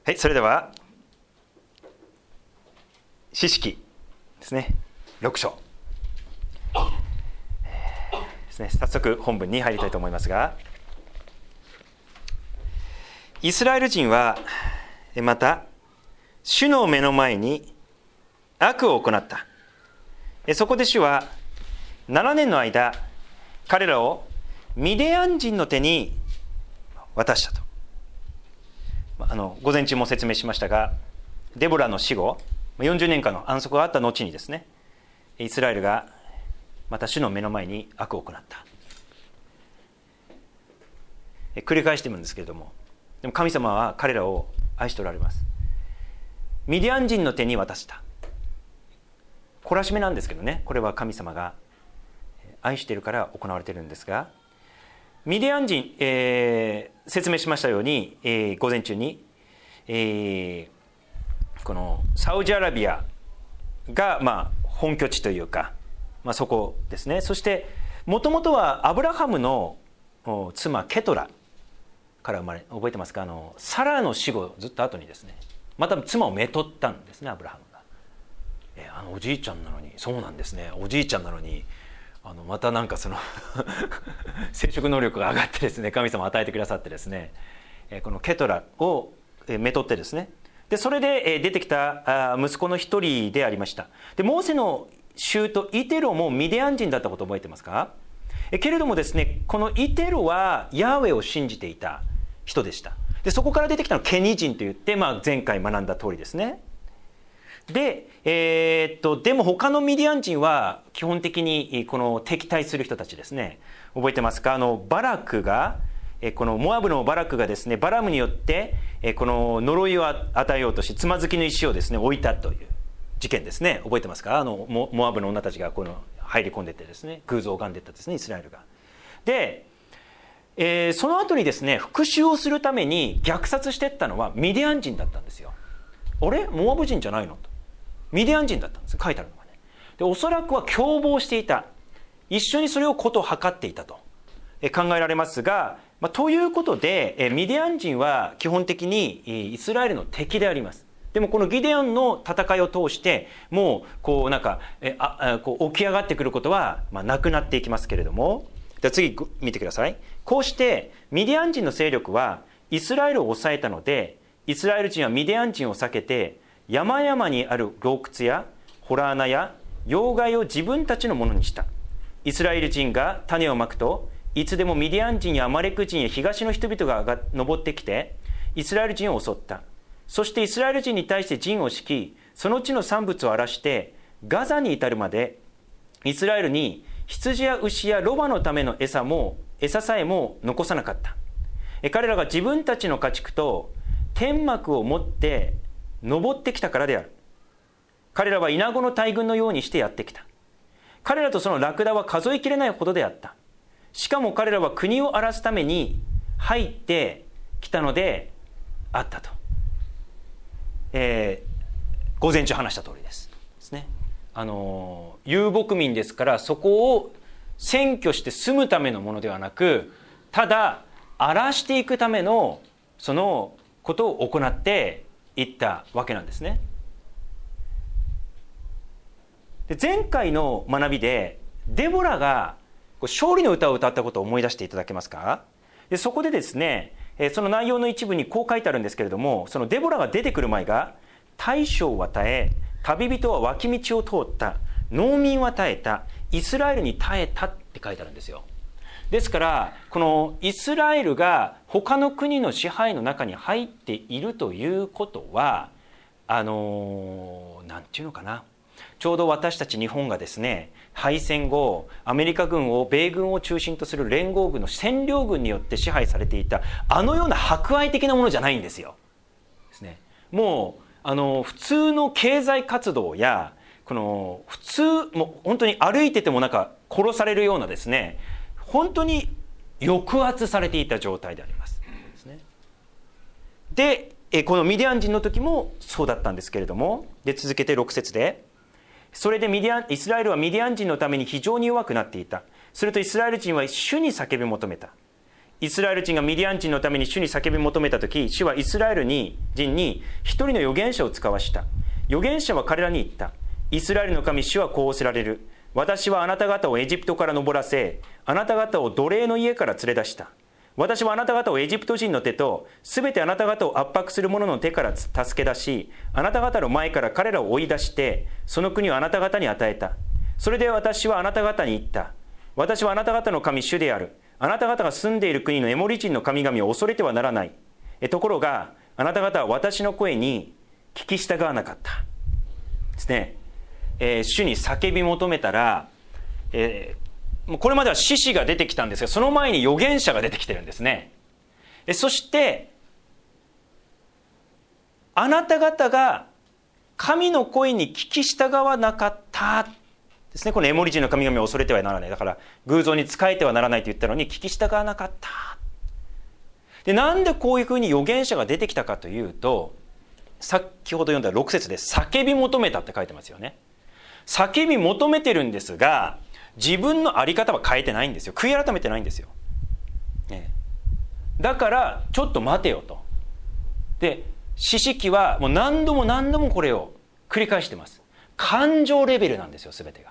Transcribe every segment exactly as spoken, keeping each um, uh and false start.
はい、それでは詩式ですね、ろく章ですね、早速本文に入りたいと思いますが、イスラエル人はまた主の目の前に悪を行った。そこで主はななねんの間彼らをミディアン人の手に渡したと。あの午前中も説明しましたが、デボラの死後よんじゅうねんかんの安息があった後にですね、イスラエルがまた主の目の前に悪を行った。繰り返してるんですけれども、でも神様は彼らを愛しておられます。ミディアン人の手に渡した。懲らしめなんですけどね、これは神様が愛しているから行われているんですが、ミディアン人、えー、説明しましたように、えー、午前中に、えー、このサウジアラビアが、まあ、本拠地というか、まあ、そこですね。そしてもともとはアブラハムの妻ケトラから生まれ、覚えてますか？あのサラの死後ずっと後にですね、また妻をめとったんですね、アブラハムが。えー、あのおじいちゃんなのに、そうなんですね、おじいちゃんなのにあのまたなんかその生殖能力が上がってですね、神様を与えてくださってですね、このケトラをめとってですね、でそれで出てきた息子の一人でありました。でモーセの舅イテロもミディアン人だったことを覚えてますか？けれどもですね、このイテロはヤーウェイを信じていた人でした。でそこから出てきたのはケニ人といって、まあ、前回学んだ通りですね。で、えー、っとでも他のミディアン人は基本的にこの敵対する人たちですね。覚えてますか？あのバラクが、このモアブのバラクがですね、バラムによってこの呪いを与えようとし、つまずきの石をですね置いたという事件ですね。覚えてますか？あのモモアブの女たちがこの入り込んでいってですね、偶像を拝んでいったですね、イスラエルが。で、えー、その後にですね、復讐をするために虐殺していったのはミディアン人だったんですよ。あれモアブ人じゃないのと。ミディアン人だったんです、書いてあるのがね。でおそらくは共謀していた、一緒にそれをことを図っていたと考えられますが、まあ、ということでミディアン人は基本的にイスラエルの敵であります。でもこのギデオンの戦いを通してもうこうなんかえあこう起き上がってくることはまあなくなっていきますけれども、じゃあ次見てください。こうしてミディアン人の勢力はイスラエルを抑えたので、イスラエル人はミディアン人を避けて山々にある洞窟や洞穴や要害を自分たちのものにした。イスラエル人が種をまくと、いつでもミディアン人やアマレク人や東の人々が登ってきてイスラエル人を襲った。そしてイスラエル人に対して陣を敷き、その地の産物を荒らしてガザに至るまでイスラエルに羊や牛やロバのための餌も餌さえも残さなかった。彼らが自分たちの家畜と天幕を持って登ってきたからである。彼らはイナゴの大群のようにしてやってきた。彼らとそのラクダは数えきれないほどであった。しかも彼らは国を荒らすために入ってきたのであったと、えー、午前中話した通りですですね。あの遊牧民ですから、そこを占拠して住むためのものではなく、ただ荒らしていくためのそのことを行っていったわけなんですね。で前回の学びでデボラが勝利の歌を歌ったことを思い出していただけますか？でそこでですね、その内容の一部にこう書いてあるんですけれども、そのデボラが出てくる前が、大将は耐え、旅人は脇道を通った、農民は耐えた、イスラエルに耐えたって書いてあるんですよ。ですからこのイスラエルが他の国の支配の中に入っているということは、あのなんていうのかな、ちょうど私たち日本がですね、敗戦後アメリカ軍を米軍を中心とする連合軍の占領軍によって支配されていたあのような博愛的なものじゃないんですよ。ですね、もうあの普通の経済活動や、この普通もう本当に歩いててもなんか殺されるようなですね、本当に抑圧されていた状態でありますですね。でこのミディアン人の時もそうだったんですけれども、で続けてろく節で、それでミディアンイスラエルはミディアン人のために非常に弱くなっていた。するとイスラエル人は主に叫び求めた。 イスラエル人がミディアン人のために主に叫び求めたとき、主はイスラエル人に一人の預言者を使わした。預言者は彼らに言った。イスラエルの神主はこうおせられる。私はあなた方をエジプトから登らせ、あなた方を奴隷の家から連れ出した。私はあなた方をエジプト人の手と、すべてあなた方を圧迫する者の手から助け出し、あなた方の前から彼らを追い出して、その国をあなた方に与えた。それで私はあなた方に言った。私はあなた方の神主である。あなた方が住んでいる国のエモリ人の神々を恐れてはならない。えところが、あなた方は私の声に聞き従わなかった。ですね。えー、主に叫び求めたら、えー、これまでは獅子が出てきたんですが、その前に預言者が出てきてるんですね。えそしてあなた方が神の声に聞き従わなかったですね。このエモリ人の神々を恐れてはならない。だから偶像に仕えてはならないと言ったのに聞き従わなかった。で、なんでこういうふうに預言者が出てきたかというと、先ほど読んだろく節で叫び求めたって書いてますよね。叫び求めてるんですが、自分の在り方は変えてないんですよ。悔い改めてないんですよ。ね、だからちょっと待てよと。で、士師記はもう何度も何度もこれを繰り返してます。感情レベルなんですよ、全てが。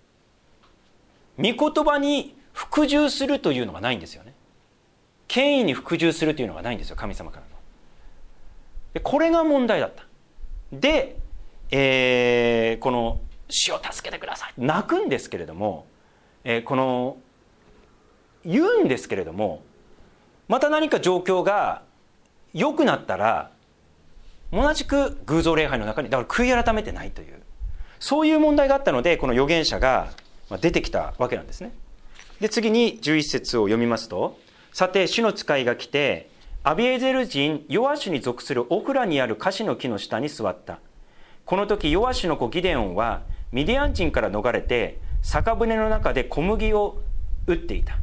御言葉に服従するというのがないんですよね。権威に服従するというのがないんですよ、神様からの。でこれが問題だった。で、えー、この主を助けてください泣くんですけれども、えー、この言うんですけれども、また何か状況が良くなったら同じく偶像礼拝の中にだから悔い改めてないという、そういう問題があったので、この預言者が出てきたわけなんですね。で、次にじゅういち節を読みますと、さて主の使いが来てアビエゼル人ヨアシュに属するオフラにあるカシの木の下に座った。この時ヨアシュの子ギデオンはミディアン人から逃れて酒舟の中で小麦を打っていた。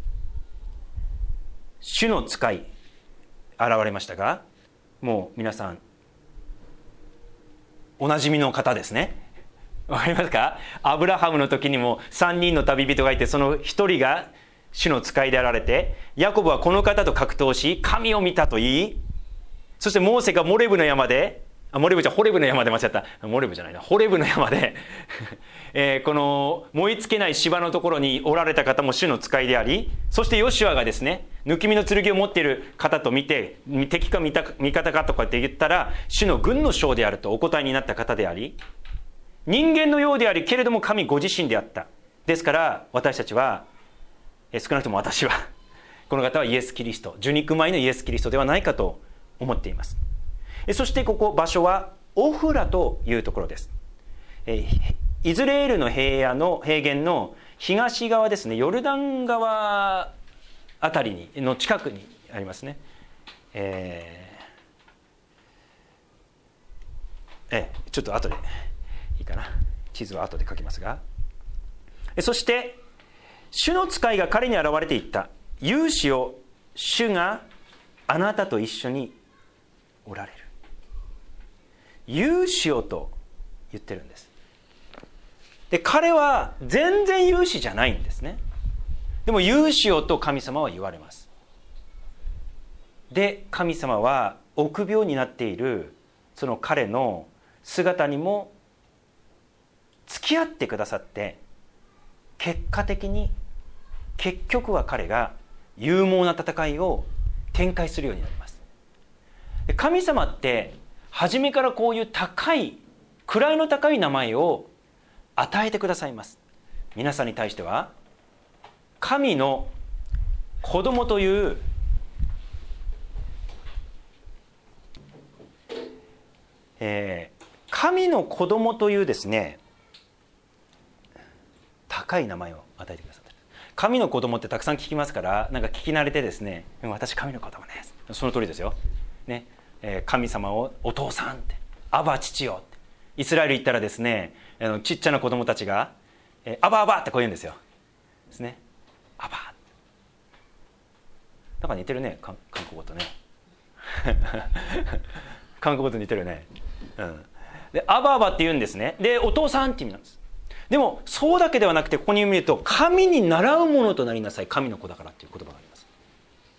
主の使い現れましたが、もう皆さんおなじみの方ですね。わかりますか？アブラハムの時にもさんにんの旅人がいて、そのひとりが主の使いであられて、ヤコブはこの方と格闘し神を見たと言い、そしてモーセがモレブの山で、あモレブじゃホレブの山で間違ったモレブじゃないなホレブの山で、えー、この燃え尽きない芝のところにおられた方も主の使いであり、そしてヨシュアがですね、抜き身の剣を持っている方と見て、敵か味方かとかって言ったら主の軍の将であるとお答えになった方であり、人間のようでありけれども神ご自身であった。ですから私たちは、少なくとも私はこの方はイエス・キリスト、受肉米のイエス・キリストではないかと思っています。そしてここ場所はオフラというところです。イスラエルの平野の平原の東側ですね、ヨルダン川あたりにの近くにありますね。えー、えちょっと後でいいかな、地図は後で書きますが、そして主の使いが彼に現れていった。勇士を、主があなたと一緒におられる。勇士をと言ってるんです。で彼は全然勇士じゃないんですね。でも勇士をと神様は言われます。で神様は臆病になっているその彼の姿にも付き合ってくださって、結果的に結局は彼が勇猛な戦いを展開するようになります。神様って初めからこういう高い位の高い名前を与えてくださいます。皆さんに対しては神の子供という、えー、神の子供というですね、高い名前を与えてください。神の子供ってたくさん聞きますから、なんか聞き慣れてですね、私神の子供です、その通りですよ、ねえー、神様をお父さんって、アバ父よって、イスラエル行ったらですね、あのちっちゃな子供たちが、えー、アバアバってこう言うんですよ。ですね、アバなんか似てるね、韓国語とね韓国語と似てるね、うん、でアバアバって言うんですね。でお父さんって意味なんです。でもそうだけではなくて、ここに見ると神に習うものとなりなさい、神の子だからっていう言葉があります。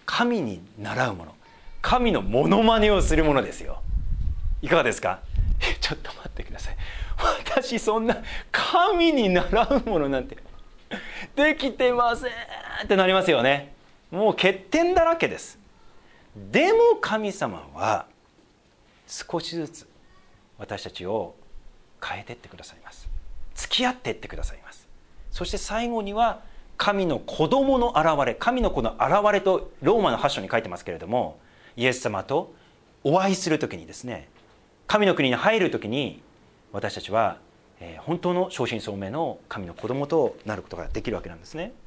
神に倣うもの、神のモノマネをするものですよ。いかがですか？え、ちょっと待ってください。私そんな神に習うものなんてできてませんってなりますよね。もう欠点だらけです。でも神様は少しずつ私たちを変えていってくださいます。付き合っていってくださいます。そして最後には神の子供の現れ、神の子の現れとローマのはち章に書いてますけれども、イエス様とお会いするときにですね、神の国に入るときに私たちは本当の正真正銘の神の子供となることができるわけなんですね。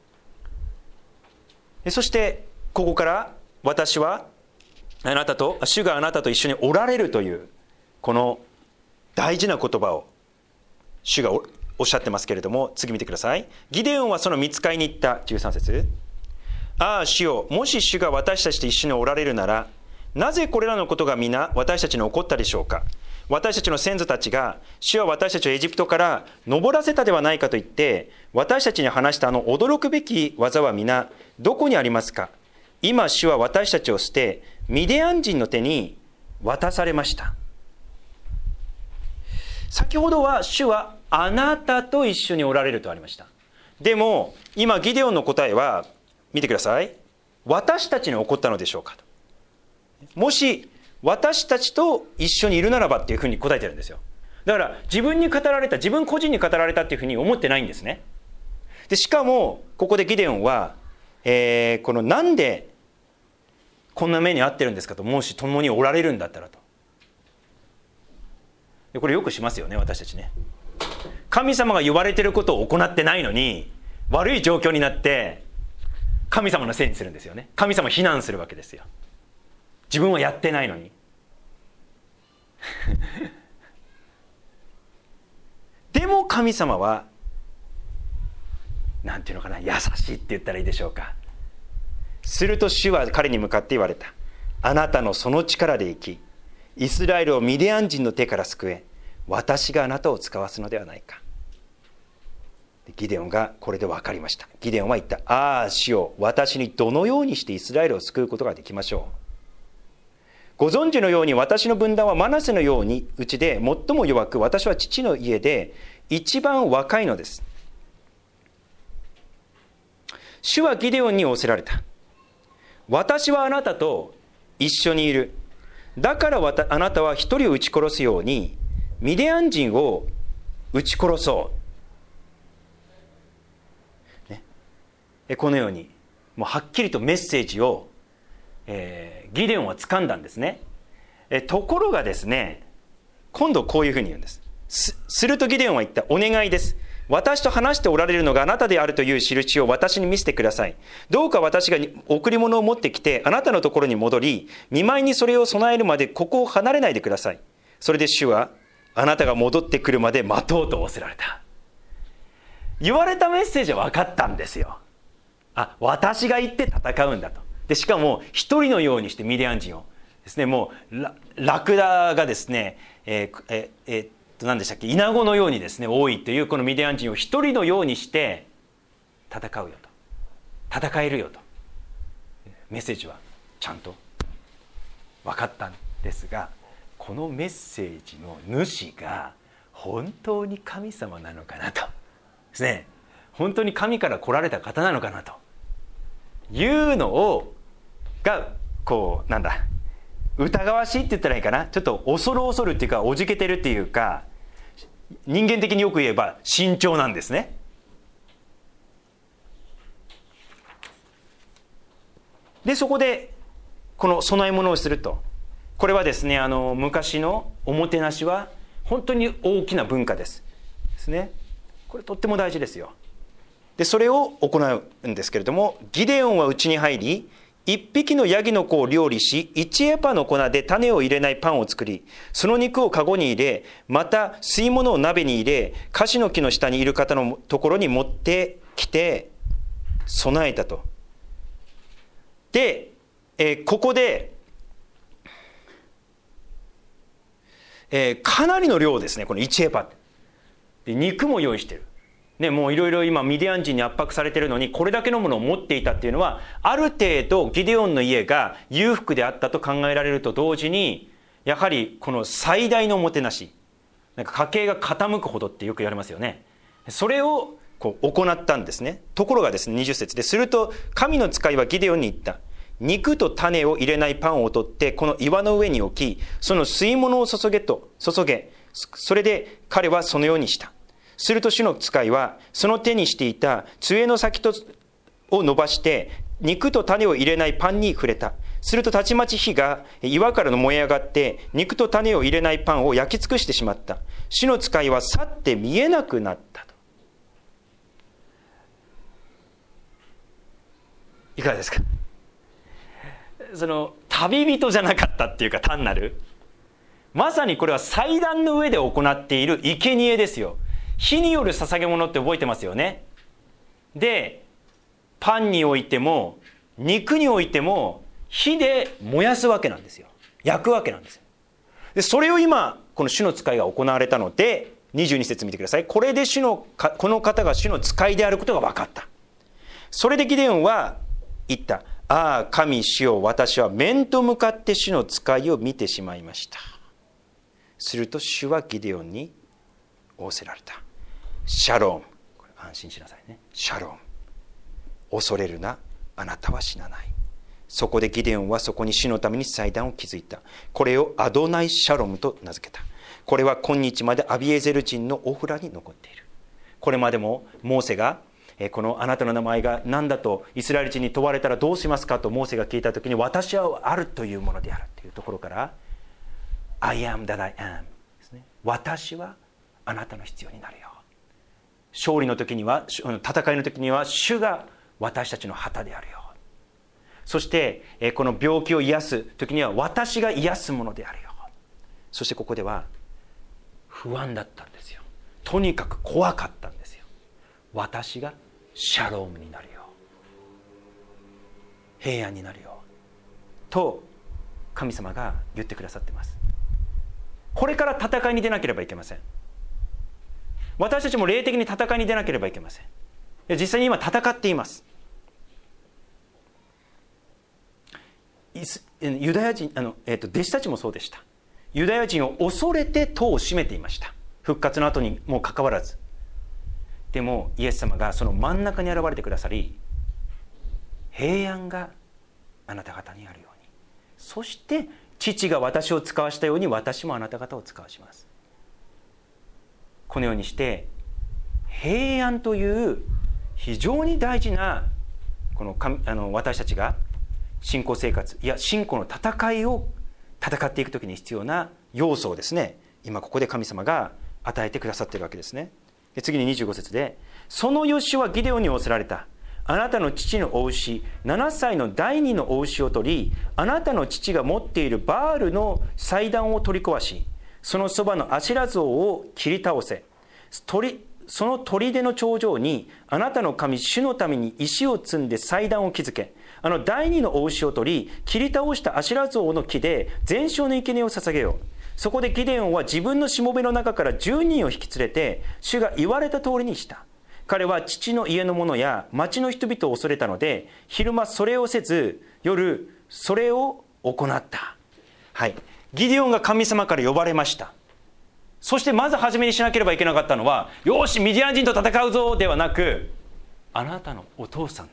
そしてここから私はあなたと、主があなたと一緒におられるというこの大事な言葉を主が お, おっしゃってますけれども、次見てください。ギデオンはその御使いに言った。じゅうさん節、ああ主よ、もし主が私たちと一緒におられるなら、なぜこれらのことが皆私たちに起こったでしょうか。私たちの先祖たちが主は私たちをエジプトから登らせたではないかと言って私たちに話したあの驚くべき技は皆どこにありますか。今主は私たちを捨てミディアン人の手に渡されました。先ほどは主はあなたと一緒におられるとありました。でも今ギデオンの答えは見てください。私たちに起こったのでしょうかと。もし私たちと一緒にいるならばっていうふうに答えてるんですよ。だから自分に語られた、自分個人に語られたっていうふうに思ってないんですね。でしかもここでギデオンは、えー、このなんでこんな目に遭ってるんですかと、もし共におられるんだったらと。でこれよくしますよね、私たちね。神様が言われてることを行ってないのに悪い状況になって神様のせいにするんですよね。神様を非難するわけですよ。自分はやってないのにでも神様はなんていうのかな、優しいって言ったらいいでしょうか。すると主は彼に向かって言われた。あなたのその力で生き、イスラエルをミディアン人の手から救え、私があなたを使わすのではないか。ギデオンがこれで分かりました。ギデオンは言った。ああ主よ、私にどのようにしてイスラエルを救うことができましょう。ご存知のように私の分断はマナセのようにうちで最も弱く、私は父の家で一番若いのです。主はギデオンに仰せられた。私はあなたと一緒にいる。だからあなたは一人を撃ち殺すようにミディアン人を撃ち殺そう、ね、このようにもうはっきりとメッセージを、えー、ギデオンは掴んだんですね。えところがですね、今度こういうふうに言うんです。 す, するとギデオンは言った。お願いです。私と話しておられるのがあなたであるという印を私に見せてください。どうか私が贈り物を持ってきてあなたのところに戻り、見舞いにそれを備えるまでここを離れないでください。それで主はあなたが戻ってくるまで待とうと仰せられた。言われたメッセージは分かったんですよ。あ、私が行って戦うんだと。でしかも一人のようにしてミディアン人をですね、もうラクダがですね、えーえーえー何でしたっけ、イナゴのようにですね多いというこのミディアン人を一人のようにして戦うよと、戦えるよとメッセージはちゃんと分かったんですが、このメッセージの主が本当に神様なのかなとですね、本当に神から来られた方なのかなというのをがこうなんだ疑わしいって言ったらいいかな、ちょっと恐る恐るっていうかおじけてるっていうか、人間的によく言えば慎重なんですね。でそこでこの供え物をすると、これはですね、あの昔のおもてなしは本当に大きな文化ですですね。これとっても大事ですよ。でそれを行うんですけれども、ギデオンは家に入り、一匹のヤギの子を料理し、一エパの粉で種を入れないパンを作り、その肉をカゴに入れ、また吸い物を鍋に入れ、カシの木の下にいる方のところに持ってきて備えたと。で、えー、ここで、えー、かなりの量ですね、このいちエパで肉も用意してる。 ね、もういろいろ今ミディアン人に圧迫されているのにこれだけのものを持っていたっていうのは、ある程度ギデオンの家が裕福であったと考えられると同時に、やはりこの最大のおもてなし、なんか家計が傾くほどってよく言われますよね。それをこう行ったんですね。ところがですね、にじゅっ節で、すると神の使いはギデオンに言った。肉と種を入れないパンを取ってこの岩の上に置き、その吸い物を注げと注げ、それで彼はそのようにした。すると主の使いはその手にしていた杖の先とを伸ばして肉と種を入れないパンに触れた。するとたちまち火が岩からの燃え上がって肉と種を入れないパンを焼き尽くしてしまった。主の使いは去って見えなくなったと。いかがですか。その旅人じゃなかったっていうか、単なるまさにこれは祭壇の上で行っている生贄ですよ。火による捧げ物って覚えてますよね。でパンにおいても肉においても火で燃やすわけなんですよ。焼くわけなんですよ。でそれを今この主の使いが行われたので、にじゅうに節見てください。これで主のこの方が主の使いであることが分かった。それでギデオンは言った。ああ神主よ、私は面と向かって主の使いを見てしまいました。すると主はギデオンに仰せられた。シャローム、これ安心しなさいね。シャローム、恐れるな、あなたは死なない。そこでギデオンはそこに主のために祭壇を築いた。これをアドナイシャロムと名付けた。これは今日までアビエゼル人のオフラに残っている。これまでもモーセがこのあなたの名前が何だとイスラエル人に問われたらどうしますかとモーセが聞いたときに、私はあるというものであるというところから I am that I am ですね。私はあなたの必要になるよ。勝利の時には、戦いの時には主が私たちの旗であるよ。そしてこの病気を癒す時には私が癒すものであるよ。そしてここでは不安だったんですよ。とにかく怖かったんですよ。私がシャロームになるよ、平安になるよと神様が言ってくださっています。これから戦いに出なければいけません。私たちも霊的に戦いに出なければいけません。実際に今戦っています。ユダヤ人あの、えーと、弟子たちもそうでした。ユダヤ人を恐れて戸を閉めていました。復活の後にもかかわらず。でもイエス様がその真ん中に現れてくださり、平安があなた方にあるように、そして父が私を使わしたように私もあなた方を使わします。このようにして平安という非常に大事なこのあの私たちが信仰生活、いや信仰の戦いを戦っていくときに必要な要素をですね、今ここで神様が与えてくださっているわけですね。で次ににじゅうご節で、そのヨシュはギデオンに仰せられた。あなたの父のお牛ななさいの第二のお牛を取り、あなたの父が持っているバールの祭壇を取り壊し、そのそばのアシラ像を切り倒せ。鳥その砦の頂上にあなたの神主のために石を積んで祭壇を築け。あの第二のお牛を取り、切り倒したアシラ像の木で全焼の生贄を捧げよう。そこでギデオンは自分のしもべの中からじゅうにんを引き連れて、主が言われた通りにした。彼は父の家の者や町の人々を恐れたので、昼間それをせず夜それを行った。はい、ギデオンが神様から呼ばれました。そしてまず初めにしなければいけなかったのは、よしミディアン人と戦うぞではなく、あなたのお父さんの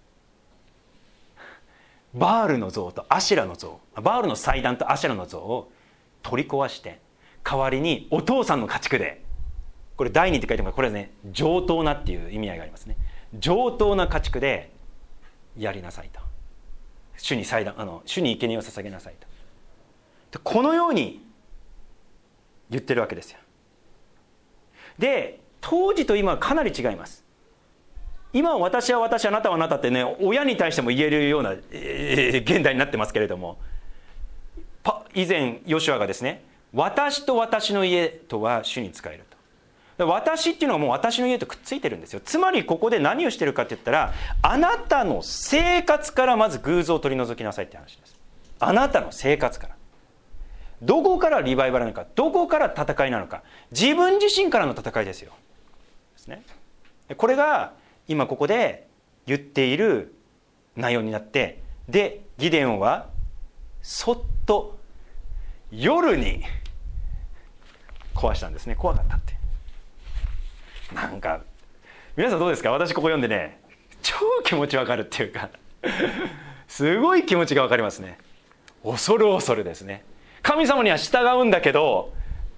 バールの像とアシラの像、バールの祭壇とアシラの像を取り壊して、代わりにお父さんの家畜で、これ第二って書いてます。これはね、上等なっていう意味合いがありますね。上等な家畜でやりなさいと。主に祭壇、あの主に生贄を捧げなさいと。このように言ってるわけですよ。で、当時と今はかなり違います。今は私は私、あなたはあなたってね、親に対しても言えるような、えー、現代になってますけれども、以前ヨシュアがですね、私と私の家とは主に仕えると。私っていうのはもう私の家とくっついてるんですよ。つまりここで何をしてるかって言ったら、あなたの生活からまず偶像を取り除きなさいって話です。あなたの生活から。どこからリバイバルなのか、どこから戦いなのか、自分自身からの戦いですよ。ですね。 これが今ここで言っている内容になって、でギデオンはそっと夜に壊したんですね。怖かったって。なんか皆さんどうですか？私ここ読んでね、超気持ちわかるっていうかすごい気持ちがわかりますね。恐る恐るですね。神様には従うんだけど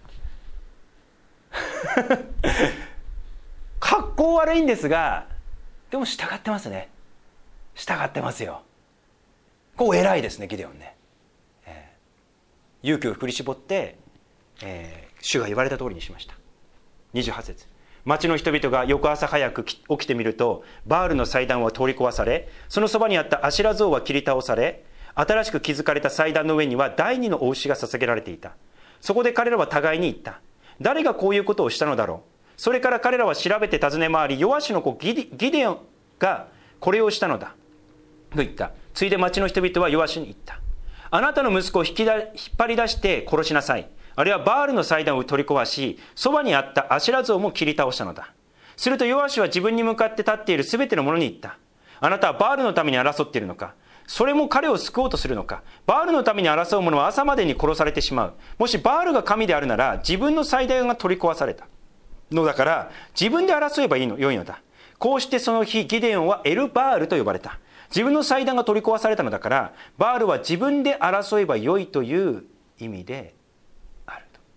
格好悪いんですが、でも従ってますね。従ってますよ。こう偉いですね、ギデオンね、えー、勇気を振り絞って、えー、主が言われた通りにしました。にじゅうはち節、町の人々が翌朝早く起きてみると、バールの祭壇は取り壊され、そのそばにあったアシュラ像は切り倒され、新しく築かれた祭壇の上には第二のお牛が捧げられていた。そこで彼らは互いに言った。誰がこういうことをしたのだろう。それから彼らは調べて尋ね回り、ヨアシュの子ギデギデオンがこれをしたのだと言った。ついで町の人々はヨアシュに言った。あなたの息子を引きだ引っ張り出して殺しなさい。あるいはバールの祭壇を取り壊し、そばにあったアシュラ像も切り倒したのだ。するとヨアシュは自分に向かって立っているすべての者に言った。あなたはバールのために争っているのか。それも彼を救おうとするのか。バールのために争う者は朝までに殺されてしまう。もしバールが神であるなら、自分の祭壇が取り壊されたのだから、自分で争えばいいの良いのだ。こうしてその日、ギデオンはエルバールと呼ばれた。自分の祭壇が取り壊されたのだから、バールは自分で争えば良いという意味であると。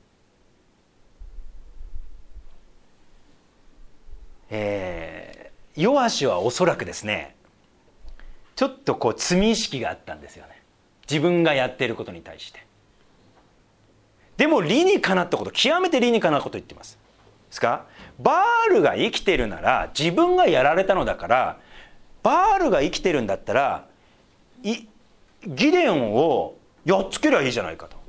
えー、ヨアシュはおそらくですね、ちょっとこう罪意識があったんですよね。自分がやっていることに対して。でも理にかなったこと、極めて理にかなったことを言っています。ですか？バールが生きているなら、自分がやられたのだから、バールが生きてるんだったらいギデオンをやっつけりゃいいじゃないかと。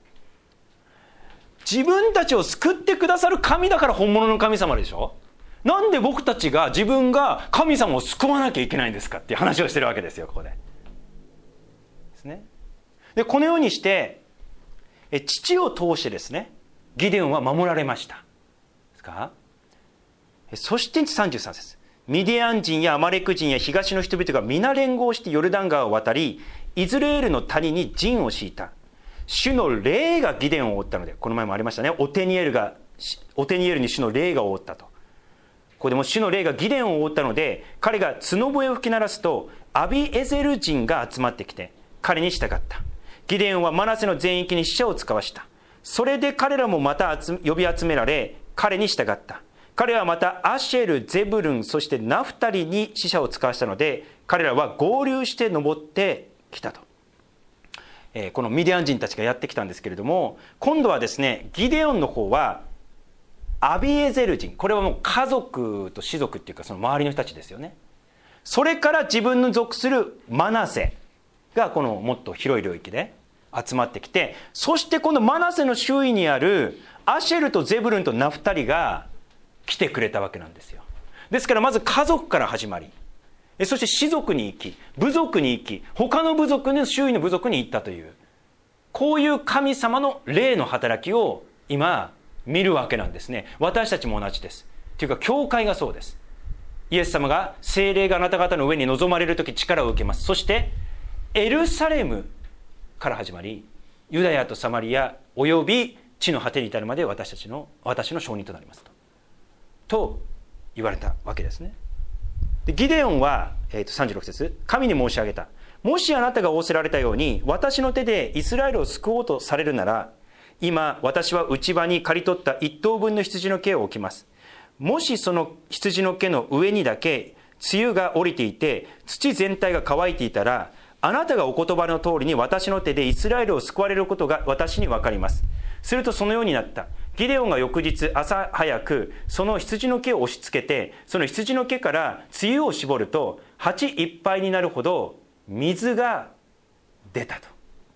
自分たちを救ってくださる神だから本物の神様でしょ。なんで僕たちが自分が神様を救わなきゃいけないんですかっていう話をしてるわけですよ、ここで。ですね。で、このようにしてえ父を通してですね、ギデオンは守られました。ですか？そしてさんじゅうさん節。ミディアン人やアマレク人や東の人々が皆連合してヨルダン川を渡り、イズレールの谷に陣を敷いた。主の霊がギデオンを覆ったので、この前もありましたね。オテニエルがオテニエルに主の霊が覆ったと。ここでも主の霊がギデオンを覆ったので、彼が角笛を吹き鳴らすと、アビエゼル人が集まってきて彼に従った。ギデオンはマナセの全域に死者を使わした。それで彼らもまた呼び集められ、彼に従った。彼はまたアシェル、ゼブルン、そしてナフタリに死者を使わしたので、彼らは合流して登ってきたと。えー、このミディアン人たちがやってきたんですけれども、今度はですね、ギデオンの方はアビエゼル人、これはもう家族と氏族っていうか、その周りの人たちですよね。それから自分の属するマナセがこのもっと広い領域で集まってきて、そしてこのマナセの周囲にあるアシェルとゼブルンとナフタリが来てくれたわけなんですよ。ですからまず家族から始まり、そして氏族に行き、部族に行き、他の部族の周囲の部族に行ったという、こういう神様の霊の働きを今見るわけなんですね。私たちも同じです。というか教会がそうです。イエス様が聖霊があなた方の上に臨まれるとき力を受けます。そしてエルサレムから始まり、ユダヤとサマリアおよび地の果てに至るまで私たちの私の証人となりますとと言われたわけですね。でギデオンは、えー、とさんじゅうろく節、神に申し上げた。もしあなたが仰せられたように私の手でイスラエルを救おうとされるなら、今私は内場に刈り取った一頭分の羊の毛を置きます。もしその羊の毛の上にだけ露が降りていて土全体が乾いていたら、あなたがお言葉の通りに私の手でイスラエルを救われることが私に分かります。するとそのようになった。ギデオンが翌日朝早くその羊の毛を押し付けて、その羊の毛から露を絞ると鉢いっぱいになるほど水が出たと。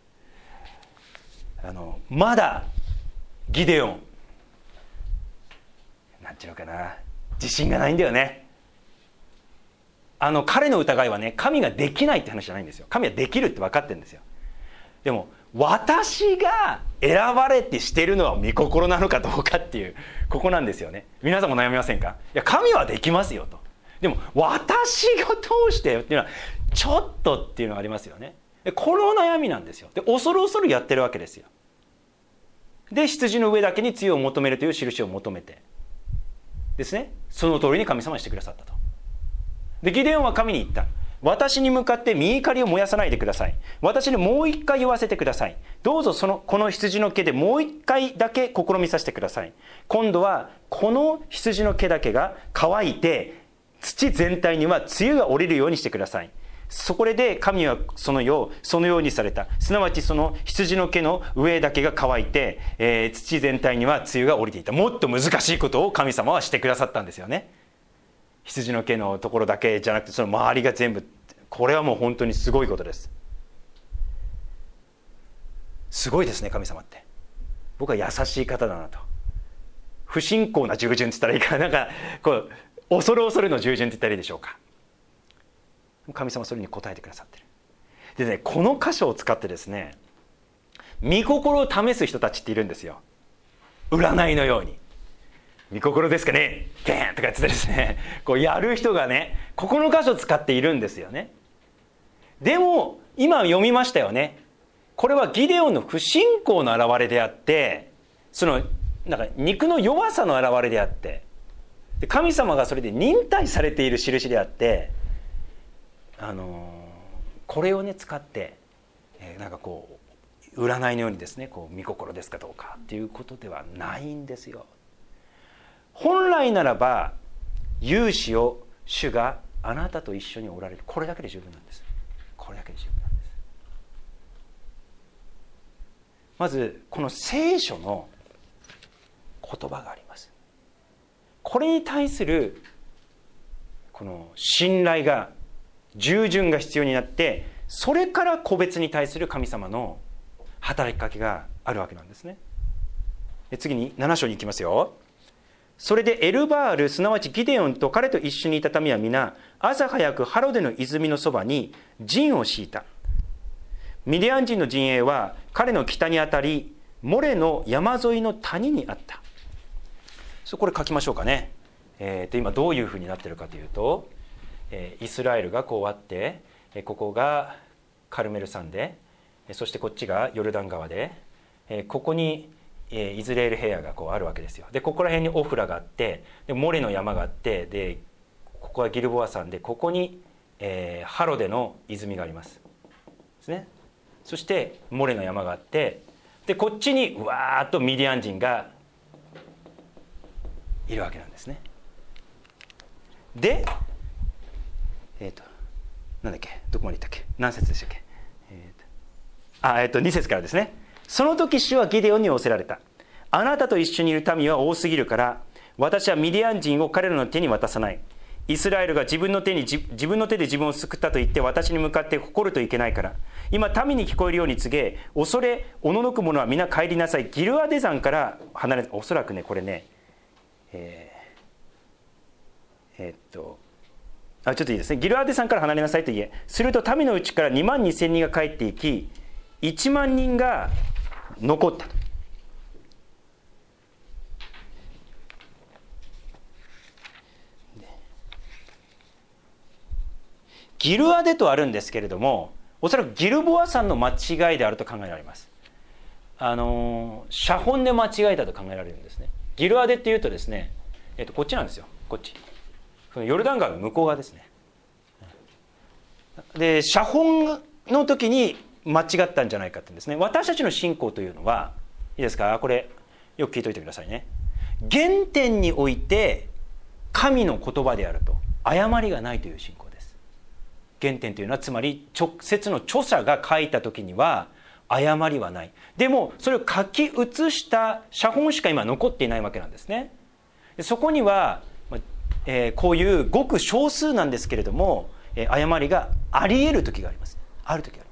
あのまだギデオンなんていうのかな、自信がないんだよね。あの彼の疑いはね、神ができないって話じゃないんですよ。神はできるって分かってるんですよ。でも私が選ばれてしているのは御心なのかどうかっていう、ここなんですよね。皆さんも悩みませんか？いや、神はできますよと。でも私を通してっていうのはちょっとっていうのがありますよね。この悩みなんですよ。で、恐る恐るやってるわけですよ。で、羊の上だけに露を求めるという印を求めてですね、その通りに神様はしてくださったと。で、ギデオンは神に言った。私に向かって御怒りを燃やさないでください。私にもう一回言わせてください。どうぞそのこの羊の毛でもう一回だけ試みさせてください。今度はこの羊の毛だけが乾いて土全体には露が降りるようにしてください。そこで神はそのようそのようにされた。すなわちその羊の毛の上だけが乾いて、えー、土全体には露が降りていた。もっと難しいことを神様はしてくださったんですよね。羊の毛のところだけじゃなくてその周りが全部、これはもう本当にすごいことです。すごいですね、神様って。僕は優しい方だなと。不信仰な従順って言ったらいいかな、なんかこう恐る恐るの従順って言ったらいいでしょうか。神様はそれに応えてくださってる。でね、この箇所を使ってですね、御心を試す人たちっているんですよ。占いのように。御心ですかね、ベーンとか言ってですね、こうやる人がね、ここの箇所を使っているんですよね。でも今読みましたよね。これはギデオンの不信仰の表れであって、そのなんか肉の弱さの表れであって、で神様がそれで忍耐されている印であって、あのこれをね使って、えー、なんかこう占いのようにですね、こう御心ですかどうかっていうことではないんですよ。本来ならば勇士を主があなたと一緒におられる、これだけで十分なんです。これだけで十分なんです。まずこの聖書の言葉があります。これに対するこの信頼が、従順が必要になって、それから個別に対する神様の働きかけがあるわけなんですね。で次になな章に行きますよ。それでエルバール、すなわちギデオンと彼と一緒にいた民は皆朝早くハロデの泉のそばに陣を敷いた。ミディアン人の陣営は彼の北にあたり、モレの山沿いの谷にあった。これ書きましょうかね。えー、と今どういうふうになっているかというと、えー、イスラエルがこうあって、えー、ここがカルメル山で、そしてこっちがヨルダン川で、えー、ここにイスラエル平野がこうあるわけですよ。でここら辺にオフラがあって、でモレの山があって、でここはギルボア山で、ここに、えー、ハロデの泉がありますですね。そしてモレの山があって、でこっちにうわーっとミディアン人がいるわけなんですね。でえっ、ー、となんだっけ、どこまでいったっけ、何節でしたっけ、えー、とあえっ、ー、とに節からですね。その時主はギデオンに仰せられた。あなたと一緒にいる民は多すぎるから、私はミディアン人を彼らの手に渡さない。イスラエルが自分の手に自分の手で自分を救ったと言って私に向かって誇るといけないから、今民に聞こえるように告げ、恐れおののく者は皆帰りなさい。ギルアデ山から離れ、おそらくねこれねえー、えー、っとあちょっといいですね。ギルアデ山から離れなさいと言え。すると民のうちからにまんにせんにんが帰っていき、いちまんにんが残ったと。ギルアデとあるんですけれども、おそらくギルボア山の間違いであると考えられます。あの写本で間違えたと考えられるんですね。ギルアデっていうとですね、えっと、こっちなんですよ。こっちヨルダン川の向こう側ですね。で写本の時に間違ったんじゃないかってんですね。私たちの信仰というのは、いいですか、これよく聞いておいてくださいね。原点において神の言葉であると誤りがないという信仰です。原点というのはつまり直接の著者が書いた時には誤りはない。でもそれを書き写した写本しか今残っていないわけなんですね。そこには、えー、こういうごく少数なんですけれども、えー、誤りがあり得る時があります。ある時があります。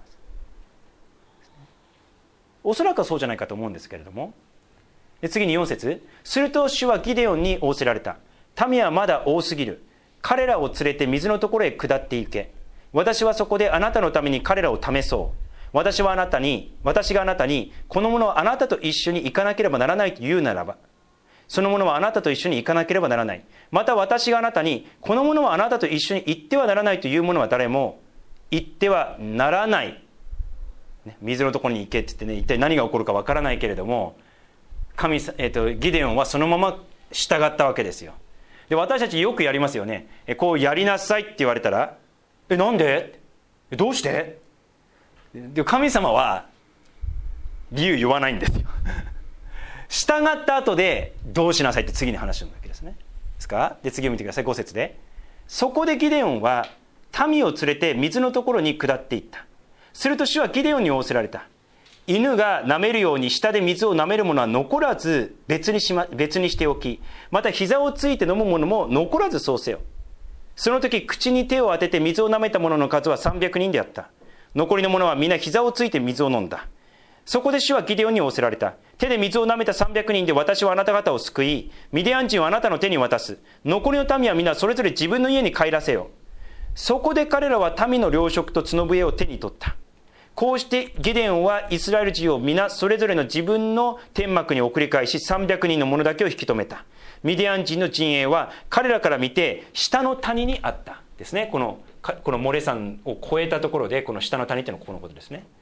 おそらくはそうじゃないかと思うんですけれども。で次によん節。すると主はギデオンに仰せられた。民はまだ多すぎる。彼らを連れて水のところへ下って行け。私はそこであなたのために彼らを試そう。 私はあなたに私があなたにこの者はあなたと一緒に行かなければならないと言うならば、その者はあなたと一緒に行かなければならない。また私があなたにこの者はあなたと一緒に行ってはならないという者は誰も行ってはならない、ね、水のところに行けって言ってね、一体何が起こるかわからないけれども、神、えーと、ギデオンはそのまま従ったわけですよ。で、私たちよくやりますよね。えこうやりなさいって言われたら、えなんでえどうして、で神様は理由言わないんですよ従った後でどうしなさいって次に話するわけですね。ですか。で次を見てください。ご節で、そこでギデオンは民を連れて水のところに下っていった。すると主はギデオンに仰せられた。犬が舐めるように下で水を舐めるものは残らず別にし、ま、別にしておき、また膝をついて飲むものも残らずそうせよ。その時口に手を当てて水を舐めた者の数はさんびゃくにんであった。残りの者は皆膝をついて水を飲んだ。そこで主はギデオンに仰せられた。手で水を舐めたさんびゃくにんで私はあなた方を救い、ミディアン人をあなたの手に渡す。残りの民は皆それぞれ自分の家に帰らせよ。そこで彼らは民の糧食と角笛を手に取った。こうしてギデオンはイスラエル人を皆それぞれの自分の天幕に送り返し、さんびゃくにんの者だけを引き止めた。ミディアン人の陣営は彼らから見て下の谷にあったですね。このこのモレ山を越えたところで、この下の谷っていうのはこのことですね。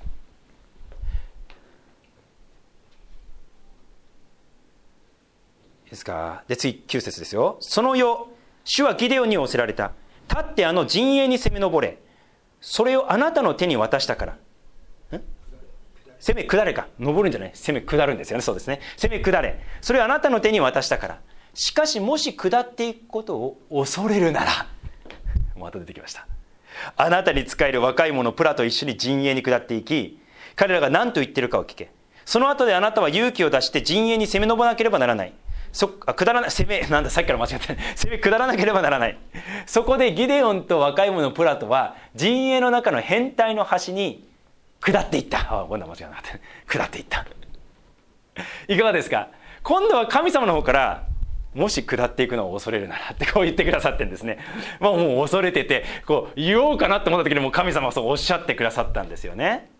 ですか。で次きゅう節ですよ。その夜主はギデオンに仰せられた。立ってあの陣営に攻め上れ。それをあなたの手に渡したから。ん攻め下れか。登るんじゃない。攻め下るんですよね。そうですね。攻め下れ。それをあなたの手に渡したから。しかしもし下っていくことを恐れるならまた出てきました。あなたに仕える若い者プラと一緒に陣営に下っていき、彼らが何と言ってるかを聞け。その後であなたは勇気を出して陣営に攻め上らなければならない。そあ下らない攻めなんださっきから間違ってない攻め下らなければならない。そこでギデオンと若い者プラトは陣営の中の変態の端に下っていった。あ今度は間違いなかった下っていったいかがですか。今度は神様の方からもし下っていくのを恐れるならってこう言ってくださってるんですね。もうもう恐れててこう言おうかなと思った時にもう神様はそうおっしゃってくださったんですよね。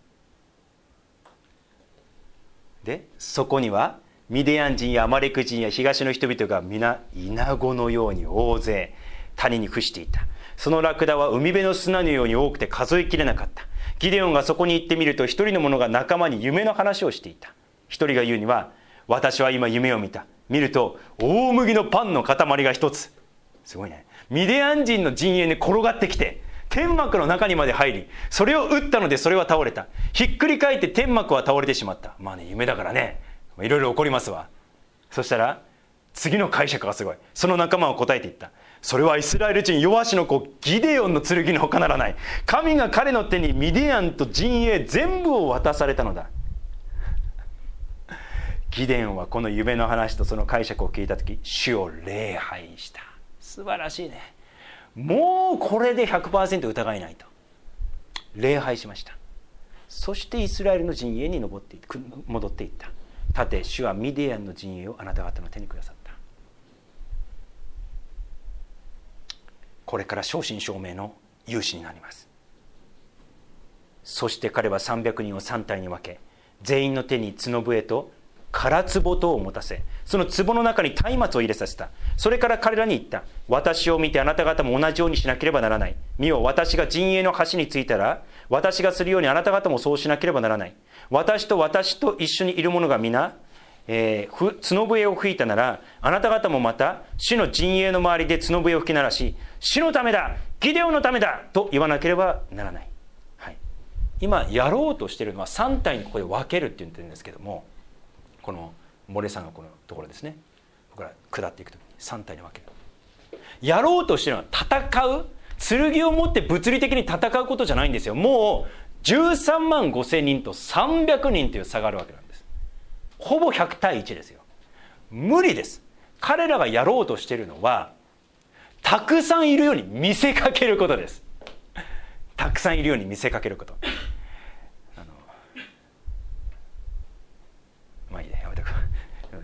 でそこにはミディアン人やアマレク人や東の人々が皆イナゴのように大勢谷に伏していた。そのラクダは海辺の砂のように多くて数えきれなかった。ギデオンがそこに行ってみると一人の者が仲間に夢の話をしていた。一人が言うには、私は今夢を見た。見ると大麦のパンの塊が一つ。すごいね。ミディアン人の陣営に転がってきて天幕の中にまで入り、それを打ったのでそれは倒れた。ひっくり返って天幕は倒れてしまった。まあね、夢だからねいろいろ起こりますわ。そしたら次の解釈がすごい。その仲間は答えていった。それはイスラエル人ヨアシの子ギデオンの剣の他ならない。神が彼の手にミディアンと陣営全部を渡されたのだ。ギデオンはこの夢の話とその解釈を聞いた時、主を礼拝した。素晴らしいね。もうこれで ひゃくパーセント 疑いないと礼拝しました。そしてイスラエルの陣営に登って戻っていった。さて主はミディアンの陣営をあなた方の手にくださった。これから正真正銘の勇士になります。そして彼はさんびゃくにんをさん隊に分け、全員の手に角笛と空壺とを持たせ、その壺の中に松明を入れさせた。それから彼らに言った。私を見てあなた方も同じようにしなければならない。見よ、私が陣営の端に着いたら私がするようにあなた方もそうしなければならない。私と私と一緒にいる者が皆、えー、角笛を吹いたなら、あなた方もまた主の陣営の周りで角笛を吹き鳴らし、主のためだ、ギデオンのためだと言わなければならない。はい、今やろうとしているのはさん体にここで分けるって言ってるんですけども、このモレ山のこのところですね、ここから下っていくときにさん体に分ける。やろうとしているのは戦う、剣を持って物理的に戦うことじゃないんですよ。もうじゅうさんまんごせんにんとさんびゃくにんという差があるわけなんです。ほぼひゃくたいいちですよ。無理です。彼らがやろうとしているのはたくさんいるように見せかけることです。たくさんいるように見せかけること。あのまあいいね、やめとく。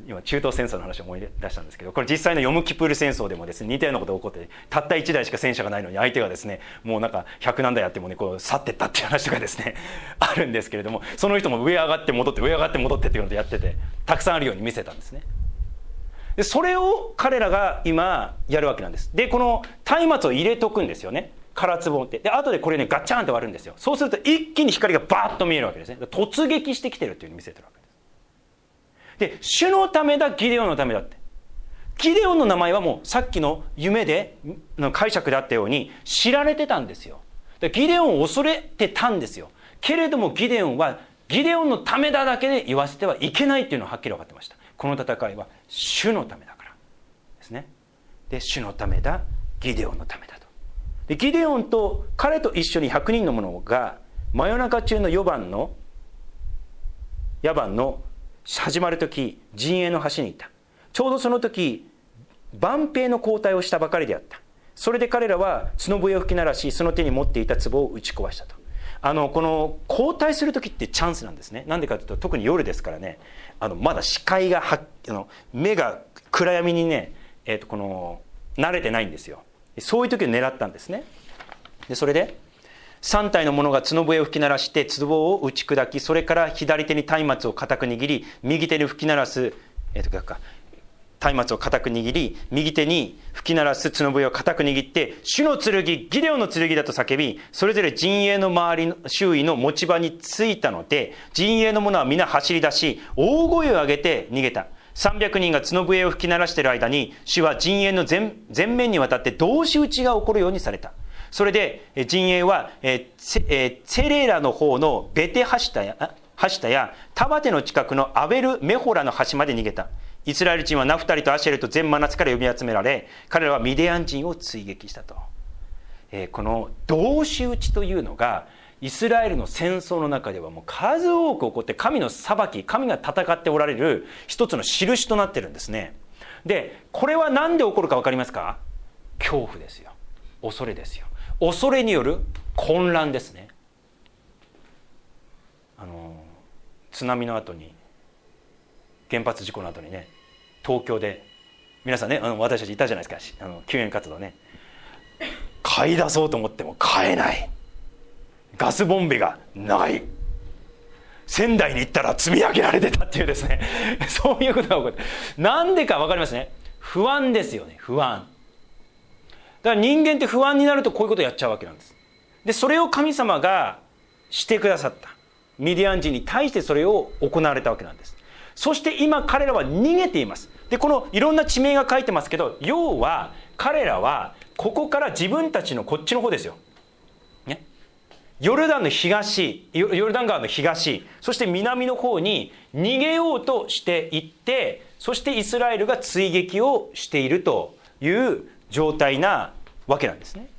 今中東戦争の話を思い出したんですけど、これ実際のヨムキプール戦争でもですね似たようなことが起こって、たったいちだいしか戦車がないのに相手がですねもうなんかひゃくなんだいあってもねこう去ってったっていう話とかですねあるんですけれども、その人も上上がって戻って上上がって戻ってっていうのでやってて、たくさんあるように見せたんですね。でそれを彼らが今やるわけなんです。でこの松明を入れとくんですよね、唐壺って。で後でこれねガッチャンって割るんですよ。そうすると一気に光がバーッと見えるわけですね。突撃してきてるっていうふうに見せてるわけです。で主のためだ、ギデオンのためだって。ギデオンの名前はもうさっきの夢での解釈であったように知られてたんですよ。でギデオンを恐れてたんですよ。けれどもギデオンはギデオンのためだだけで言わせてはいけないっていうのははっきり分かってました。この戦いは主のためだからですね。で主のためだ、ギデオンのためだと。でギデオンと彼と一緒にひゃくにんの者が真夜中中の夜晩の夜晩の始まる時、陣営の端にいた。ちょうどその時万兵の交代をしたばかりであった。それで彼らは角笛を吹き鳴らし、その手に持っていた壺を打ち壊したと。あのこの交代する時ってチャンスなんですね。なんでかというと特に夜ですからね、あのまだ視界がはあの目が暗闇にね、えー、とこの慣れてないんですよ。そういう時を狙ったんですね。でそれでさんたいの者が角笛を吹き鳴らして壺を打ち砕き、それから左手に松明を固く握り、右手に吹き鳴らす、えー、とか松明を固く握り、右手に吹き鳴らす角笛を固く握って、主の剣、ギデオンの剣だと叫び、それぞれ陣営の周りの周囲の持ち場に着いたので、陣営の者は皆走り出し大声を上げて逃げた。さんびゃくにんが角笛を吹き鳴らしている間に、主は陣営の 前, 前面にわたって同士討ちが起こるようにされた。それで陣営はえーえー、セレラの方のベテハシタやハシタやタバテの近くのアベルメホラの端まで逃げた。イスラエル人はナフタリとアシェルと全マナスから呼び集められ、彼らはミディアン人を追撃したと。えー、この同士討ちというのがイスラエルの戦争の中ではもう数多く起こって、神の裁き、神が戦っておられる一つの印となってるんですね。でこれは何で起こるか分かりますか？恐怖ですよ、恐れですよ。恐れによる混乱ですね。あの津波の後に、原発事故の後にね、東京で皆さんね、あの私たちいたじゃないですか、あの救援活動ね。買い出そうと思っても買えない、ガスボンベがない、仙台に行ったら積み上げられてたっていうですねそういうことが起こって、なんでか分かりますね。不安ですよね、不安。だから人間って不安になるとこういうことをやっちゃうわけなんです。でそれを神様がしてくださった。ミディアン人に対してそれを行われたわけなんです。そして今彼らは逃げています。でこのいろんな地名が書いてますけど、要は彼らはここから自分たちのこっちの方ですよ、ね、ヨルダンの東、ヨルダン川の東、そして南の方に逃げようとしていって、そしてイスラエルが追撃をしているという状態なわけなんですね。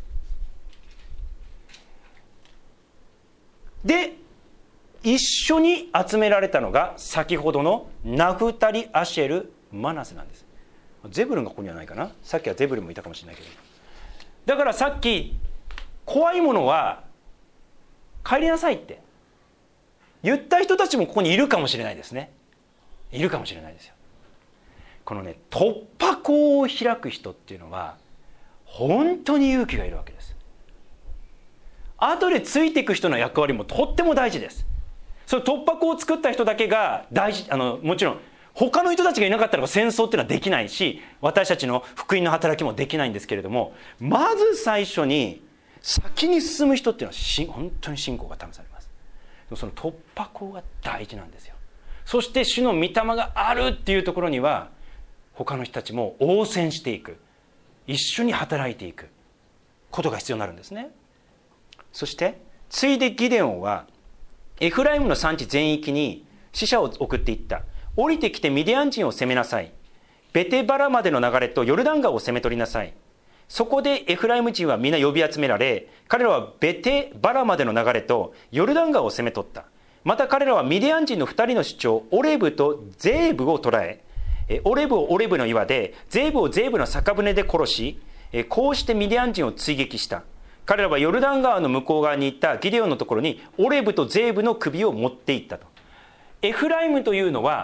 で一緒に集められたのが先ほどのナフタリ、アシェル、マナセなんです。ゼブルンがここにはないかな。さっきはゼブルンもいたかもしれないけど、だからさっき怖いものは帰りなさいって言った人たちもここにいるかもしれないですね。いるかもしれないですよ。このね、突破口を開く人っていうのは本当に勇気がいるわけです。後でついていく人の役割もとっても大事です。その突破口を作った人だけが大事、あのもちろん他の人たちがいなかったら戦争っていうのはできないし、私たちの福音の働きもできないんですけれども、まず最初に先に進む人っていうのは本当に信仰が試されます。その突破口が大事なんですよ。そして主の御霊があるっていうところには他の人たちも応戦していく、一緒に働いていくことが必要になるんですね。そしてついでギデオンはエフライムの産地全域に使者を送っていった。降りてきてミディアン人を攻めなさい。ベテバラまでの流れとヨルダン川を攻め取りなさい。そこでエフライム人は皆呼び集められ、彼らはベテバラまでの流れとヨルダン川を攻め取った。また彼らはミディアン人の二人の首長オレブとゼーブを捕らえ、オレブをオレブの岩で、ゼーブをゼーブの酒舟で殺し、こうしてミディアン人を追撃した。彼らはヨルダン川の向こう側に行ったギデオンのところにオレブとゼーブの首を持っていったと。エフライムというのは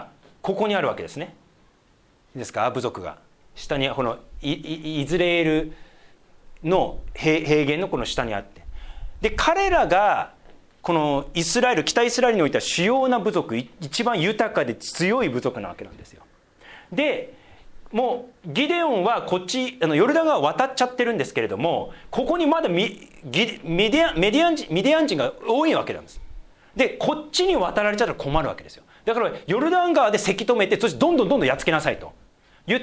ここにあるわけですね。いいですか、部族が下にこの イ, イ, イズレールの 平, 平原のこの下にあって、で彼らがこのイスラエル北イスラエルにおいては主要な部族、一番豊かで強い部族なわけなんですよ。でもうギデオンはこっちあのヨルダン川渡っちゃってるんですけれども、ここにまだミギメディアメディアン人ミディアン人が多いわけなんです。でこっちに渡られちゃったら困るわけですよ。だからヨルダン川でせき止めて、そしてどんどんどんどんやっつけなさいと言って、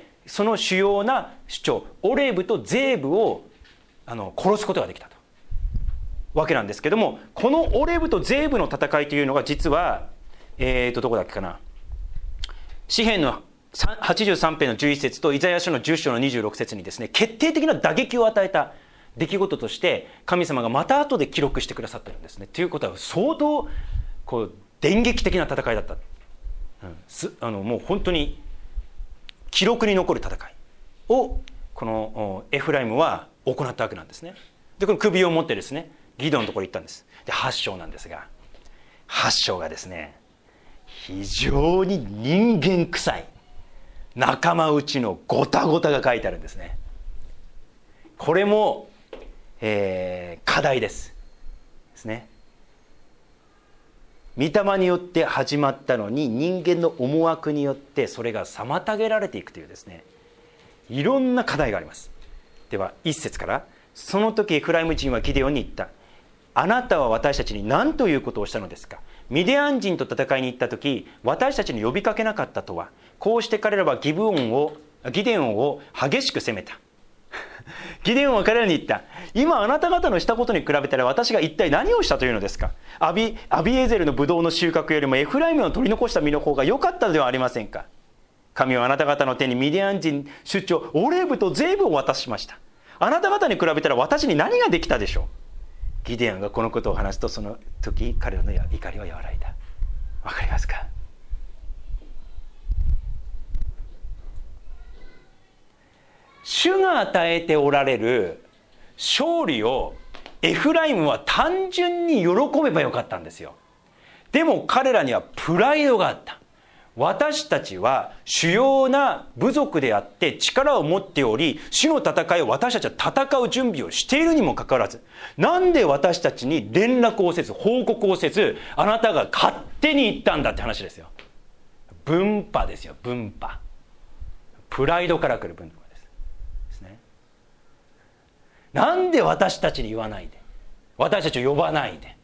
その主要な首長オレブとゼーブをあの殺すことができたとわけなんですけども、このオレブとゼーブの戦いというのが実はえーとどこだっけかな、詩編のはちじゅうさん編のじゅういち節とイザヤ書のじゅっ章のにじゅうろく節にですね、決定的な打撃を与えた出来事として神様がまた後で記録してくださってるんですね。ということは相当こう電撃的な戦いだった、うん、すあのもう本当に記録に残る戦いをこのエフライムは行ったわけなんですね。でこの首を持ってですねギデオンのところに行ったんです。ではち章なんですが、はち章がですね非常に人間臭い仲間内のゴタゴタが書いてあるんですね。これも、えー、課題ですですね。御霊によって始まったのに人間の思惑によってそれが妨げられていくというですね、いろんな課題があります。では一節から、その時エフライム人はギデオンに言った。あなたは私たちに何ということをしたのですか。ミディアン人と戦いに行った時私たちに呼びかけなかったとは。こうして彼らはギブオンをギデオンを激しく責めた。ギデオンは彼らに言った。今あなた方のしたことに比べたら私が一体何をしたというのですか。アビ、アビエゼルのブドウの収穫よりもエフライムの取り残した実の方が良かったのではありませんか。神はあなた方の手にミディアン人出張オレブとゼーブを渡しました。あなた方に比べたら私に何ができたでしょう。ギデオンがこのことを話すと、その時彼らの怒りは和らいだ。わかりますか。主が与えておられる勝利をエフライムは単純に喜べばよかったんですよ。でも彼らにはプライドがあった。私たちは主要な部族であって力を持っており、主の戦いを私たちは戦う準備をしているにもかかわらず、なんで私たちに連絡をせず報告をせずあなたが勝手に言ったんだって話ですよ。分派ですよ、分派。プライドから来る分派ですですね。なんで私たちに言わないで、私たちを呼ばないで。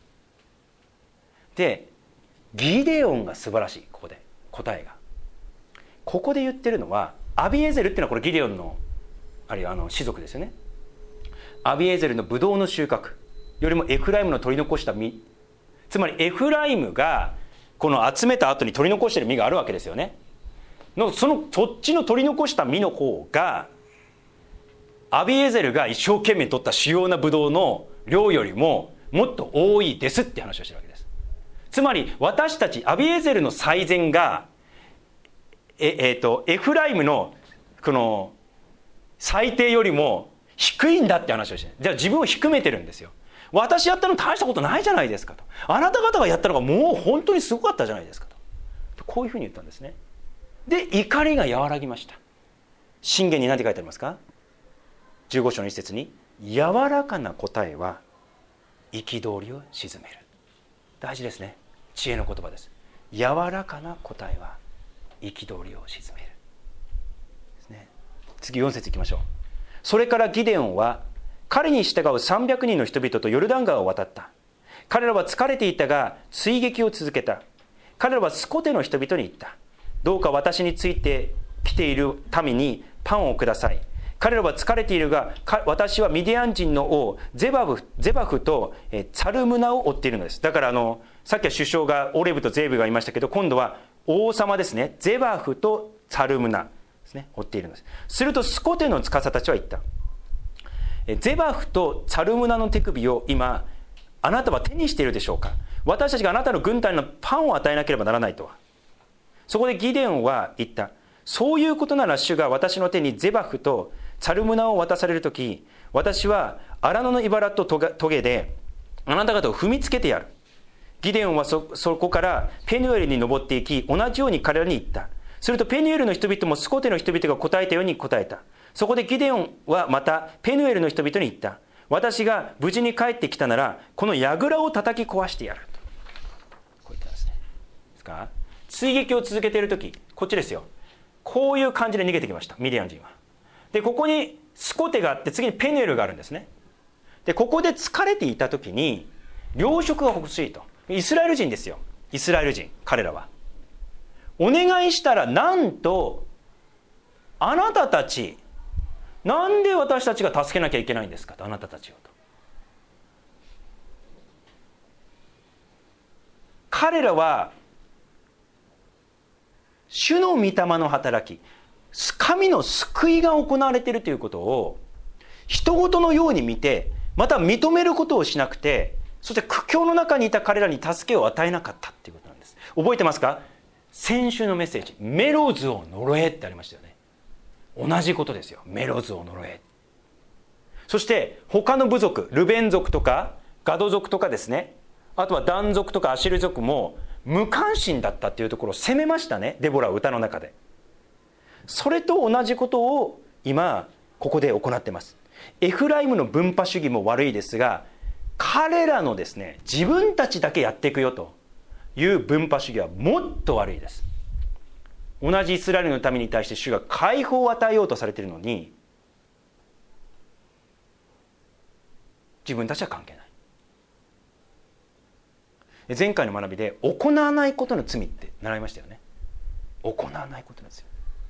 でギデオンが素晴らしい。ここで答えがここで言ってるのは、アビエゼルっていうのはこれギデオンのあるいはあの氏族ですよね。アビエゼルのブドウの収穫よりもエフライムの取り残した実、つまりエフライムがこの集めた後に取り残している実があるわけですよね。のそのそっちの取り残した実の方がアビエゼルが一生懸命取った主要なブドウの量よりももっと多いですって話をしてるわけです。つまり私たちアビエゼルの最善がえ、えー、とエフライムのこの最低よりも低いんだって話をしてる。じゃあ自分を低めてるんですよ。私やったの大したことないじゃないですかと。あなた方がやったのがもう本当にすごかったじゃないですかと。こういうふうに言ったんですね。で怒りが和らぎました。箴言に何て書いてありますか。じゅうご章の一節に、柔らかな答えは憤りを鎮める。大事ですね。知恵の言葉です。柔らかな答えは憤りを鎮めるですね。次よん節いきましょう。それからギデオンは彼に従うさんびゃくにんの人々とヨルダン川を渡った。彼らは疲れていたが追撃を続けた。彼らはスコテの人々に言った。どうか私についてきている民にパンをください。彼らは疲れているが、私はミディアン人の王ゼバフ、ゼバフとツァルムナを追っているのです。だからあのさっきは首相がオレブとゼーブがいましたけど、今度は王様ですね、ゼバフとツァルムナですね、追っているのです。するとスコテの司たちは言った。ゼバフとツァルムナの手首を今あなたは手にしているでしょうか。私たちがあなたの軍隊のパンを与えなければならないとは。そこでギデオンは言った。そういうことなら主が私の手にゼバフとツァルムナを渡されるとき、私は荒野の茨とトゲであなた方を踏みつけてやる。 ギデオンは そ, そこからペヌエルに登っていき、同じように彼らに言った。するとペヌエルの人々もスコテの人々が答えたように答えた。そこでギデオンはまたペヌエルの人々に言った。私が無事に帰ってきたなら、この櫓を叩き壊してやると。こう言ったんですね。ですか、追撃を続けているとき、こっちですよ。こういう感じで逃げてきました、ミディアン人は。で、ここにスコテがあって、次にペヌエルがあるんですね。で、ここで疲れていたときに、糧食が欲しいと。イスラエル人ですよ。イスラエル人、彼らは。お願いしたら、なんと、あなたたち、なんで私たちが助けなきゃいけないんですかと、あなたたちをと。彼らは主の御霊の働き、神の救いが行われているということを人事のように見て、また認めることをしなくて、そして苦境の中にいた彼らに助けを与えなかったということなんです。覚えてますか？先週のメッセージ、メロズを呪えってありましたよね。同じことですよ。メロズを呪え。そして他の部族、ルベン族とかガド族とかですね、あとはダン族とかアシェル族も無関心だったっていうところを責めましたね、デボラは歌の中で。それと同じことを今ここで行っています。エフライムの分派主義も悪いですが、彼らのですね、自分たちだけやっていくよという分派主義はもっと悪いです。同じイスラエルの民に対して主が解放を与えようとされているのに、自分たちは関係ない。前回の学びで行わないことの罪って習いましたよね。行わないことの罪。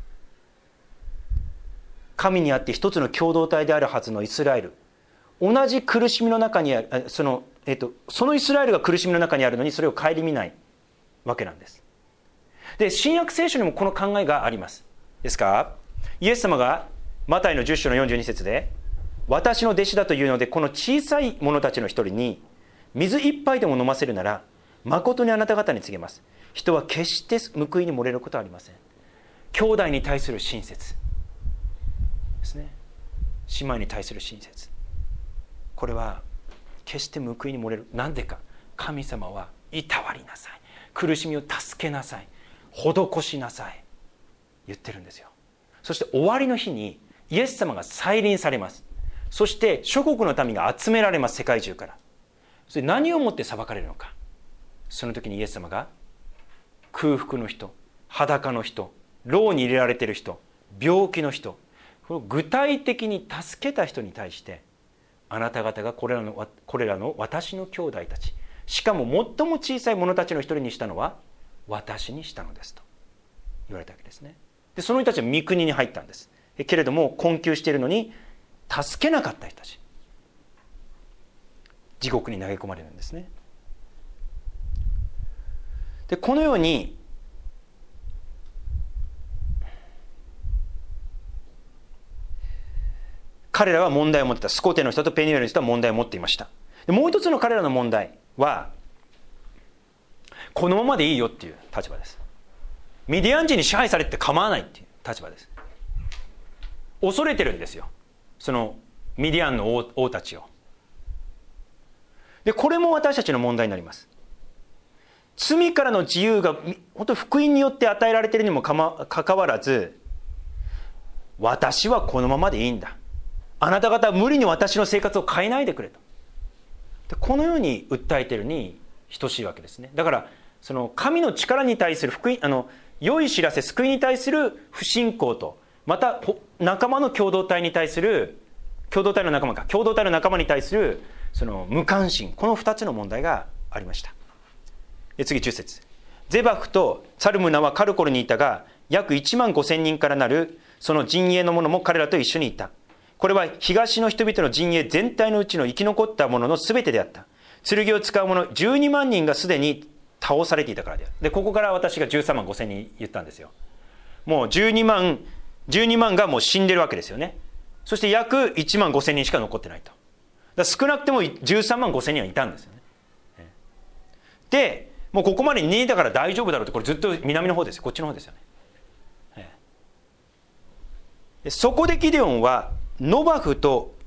神にあって一つの共同体であるはずのイスラエル、同じ苦しみの中にある、その、えっと、そのイスラエルが苦しみの中にあるのにそれを顧みないわけなんです。で、新約聖書にもこの考えがあります。ですからイエス様がマタイのじゅっ章のよんじゅうに節で、私の弟子だというのでこの小さい者たちの一人に水一杯でも飲ませるなら、誠にあなた方に告げます。人は決して報いに漏れることはありません。兄弟に対する親切ですね。姉妹に対する親切。これは決して報いに漏れる。なんでか。神様はいたわりなさい。苦しみを助けなさい。施しなさい。言ってるんですよ。そして終わりの日にイエス様が再臨されます。そして諸国の民が集められます。世界中から。それ何をもって裁かれるのか。その時にイエス様が空腹の人、裸の人、牢に入れられている人、病気の人、具体的に助けた人に対して、あなた方がこれらの、これらの私の兄弟たち、しかも最も小さい者たちの一人にしたのは私にしたのですと言われたわけですね。で、その人たちは御国に入ったんです。けれども困窮しているのに助けなかった人たち、地獄に投げ込まれるんですね。で、このように彼らは問題を持ってた。スコテの人とペニエルの人は問題を持っていました。で、もう一つの彼らの問題はこのままでいいよっていう立場です。ミディアン人に支配されて構わないっていう立場です。恐れてるんですよ、そのミディアンの 王, 王たちを。で、これも私たちの問題になります。罪からの自由が本当福音によって与えられているにもかまかかわらず、私はこのままでいいんだ、あなた方は無理に私の生活を変えないでくれと。で、このように訴えているに等しいわけですね。だからその神の力に対する福音、あの良い知らせ、救いに対する不信仰と、また仲間の共同体に対する共同体の仲間か共同体の仲間に対するその無関心、このふたつの問題がありました。で、次じゅっ節、ゼバフとサルムナはカルコルにいたが、約いちまんごせんにんからなるその陣営の者も彼らと一緒にいた。これは東の人々の陣営全体のうちの生き残った者のすべてであった。剣を使う者じゅうにまんにんがすでに倒されていたからである。で、ここから私がじゅうさんまんごせんにん言ったんですよ。もうじゅうにまんがもう死んでるわけですよね。そして約いちまんごせんにんしか残ってないと。だから少なくてもじゅうさんまんごせんにんはいたんですよね。で、もうここまで逃げたから大丈夫だろうって、これずっと南の方ですよ、こっちの方ですよね。そこでギデオンはノバフと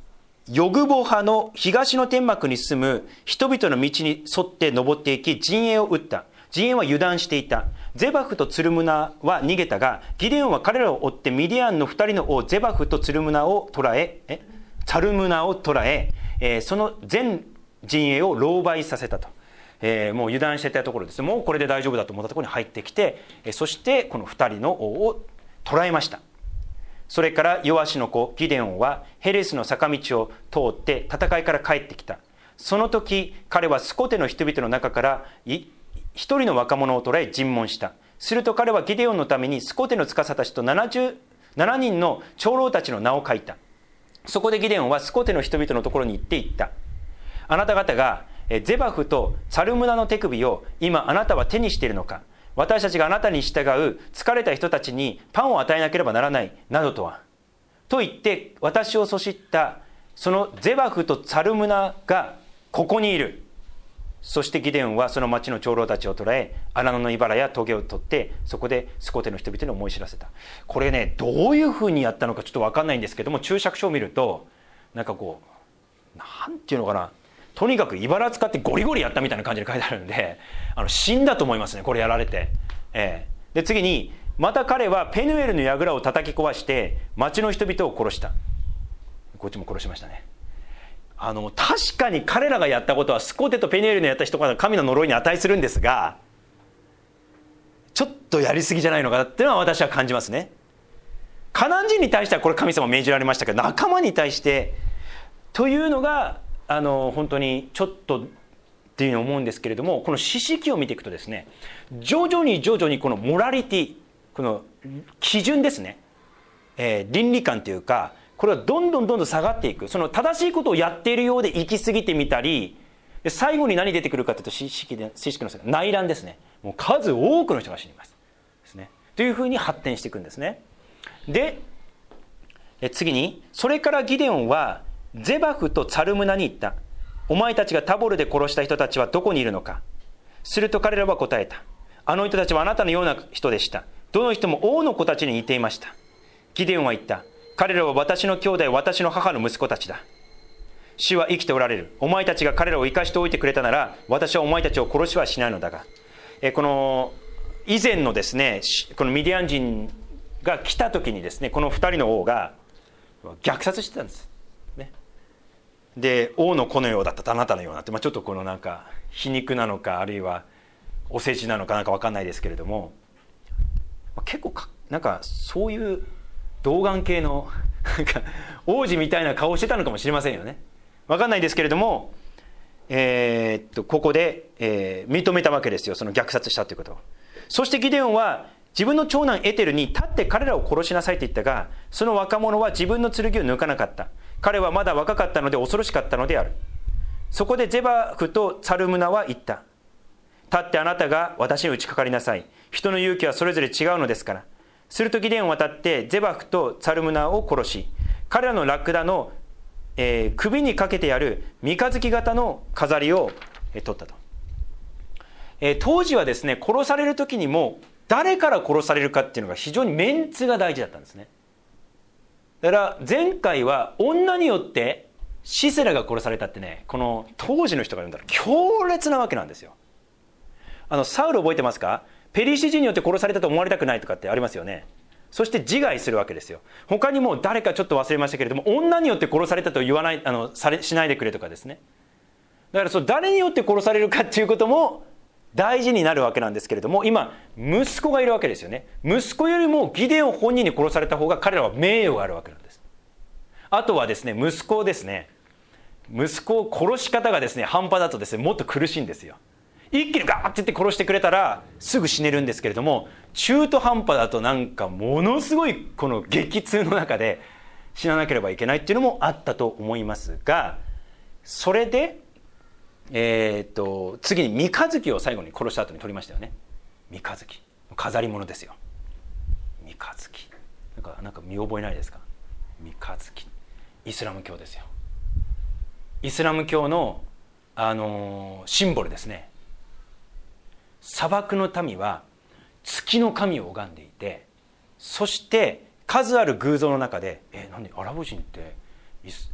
ヨグボ派の東の天幕に住む人々の道に沿って登っていき、陣営を撃った。陣営は油断していた。ゼバフとツルムナは逃げたが、ギデオンは彼らを追ってミディアンの二人の王ゼバフとツルムナを捕らえ、えツァルムナを捕らえ、えー、その全陣営を狼狽させたと。えー、もう油断していたところです。もうこれで大丈夫だと思ったところに入ってきて、えー、そしてこの二人の王を捕らえました。それからヨアシの子ギデオンはヘレスの坂道を通って戦いから帰ってきた。その時彼はスコテの人々の中から一人の若者を捕らえ尋問した。すると彼はギデオンのためにスコテの司たちとななじゅうななにんの長老たちの名を書いた。そこでギデオンはスコテの人々のところに行って言った。あなた方がゼバフとサルムナの手首を今あなたは手にしているのか。私たちがあなたに従う疲れた人たちにパンを与えなければならないなどとは。と言って私をそしったそのゼバフとサルムナがここにいる。そしてギデオンはその町の長老たちを捕らえ、荒野の茨や棘を取ってそこでスコテの人々に思い知らせた。これね、どういうふうにやったのかちょっと分かんないんですけども、注釈書を見るとなんかこうなんていうのかな、とにかく茨使ってゴリゴリやったみたいな感じで書いてあるんで、あの死んだと思いますね、これやられて。えー、で次に、また彼はペヌエルの櫓を叩き壊して町の人々を殺した。こっちも殺しましたね。あの確かに彼らがやったことはスコテとペヌエルのやった人が神の呪いに値するんですが、ちょっとやりすぎじゃないのかなっていうのは私は感じますね。カナン人に対してはこれ神様命じられましたけど、仲間に対してというのがあの本当にちょっとっていうのを思うんですけれども、この四式を見ていくとですね、徐々に徐々にこのモラリティ、この基準ですね、えー、倫理観というか、これはどんどんどんどん下がっていく。その正しいことをやっているようで行き過ぎてみたり、最後に何出てくるかというと四式で四式の内乱ですね。もう数多くの人が死にますですね。というふうに発展していくんですね。でえ次に、それからギデオンはゼバフとツァルムナに言った。お前たちがタボルで殺した人たちはどこにいるのか。すると彼らは答えた。あの人たちはあなたのような人でした。どの人も王の子たちに似ていました。ギデオンは言った。彼らは私の兄弟、私の母の息子たちだ。主は生きておられる。お前たちが彼らを生かしておいてくれたなら、私はお前たちを殺しはしないのだが。えこの以前のですね、このミディアン人が来た時にですね、この二人の王が虐殺してたんです。ね、で王の子のようだったとあなたのようなって、まあ、ちょっとこのなんか皮肉なのか、あるいはお世辞なのかなんか分かんないですけれども、まあ、結構かなんかそういう童顔系のなんか王子みたいな顔をしてたのかもしれませんよね。分かんないですけれども、えー、っとここで、えー、認めたわけですよ、その虐殺したということを。そしてギデオンは自分の長男エテルに立って彼らを殺しなさいと言ったが、その若者は自分の剣を抜かなかった。彼はまだ若かったので恐ろしかったのである。そこでゼバフとツァルムナは言った。立ってあなたが私に打ちかかりなさい。人の勇気はそれぞれ違うのですから。するとギデオンは立ってゼバフとツァルムナを殺し、彼らのラクダの、えー、首にかけてある三日月型の飾りを、えー、取ったと。えー、当時はですね、殺される時にも誰から殺されるかっていうのが非常にメンツが大事だったんですね。だから前回は女によってシセラが殺されたってね、この当時の人が言うんだら強烈なわけなんですよ。あのサウル覚えてますか？ペリシ人によって殺されたと思われたくないとかってありますよね。そして自害するわけですよ。他にも誰かちょっと忘れましたけれども、女によって殺されたと言わない、あのされしないでくれとかですね。だからその誰によって殺されるかっていうことも大事になるわけなんですけれども、今息子がいるわけですよね。息子よりもギデオン本人に殺された方が彼らは名誉があるわけなんです。あとはですね、息子をですね、息子を殺し方がですね半端だとですね、もっと苦しいんですよ。一気にガーって言って殺してくれたらすぐ死ねるんですけれども、中途半端だとなんかものすごいこの激痛の中で死ななければいけないっていうのもあったと思いますが、それでえー、と次に三日月を最後に殺した後に取りましたよね。三日月、飾り物ですよ。三日月なんか、なんか見覚えないですか？三日月、イスラム教ですよ。イスラム教の、あのー、シンボルですね。砂漠の民は月の神を拝んでいて、そして数ある偶像の中で、え何アラブ人って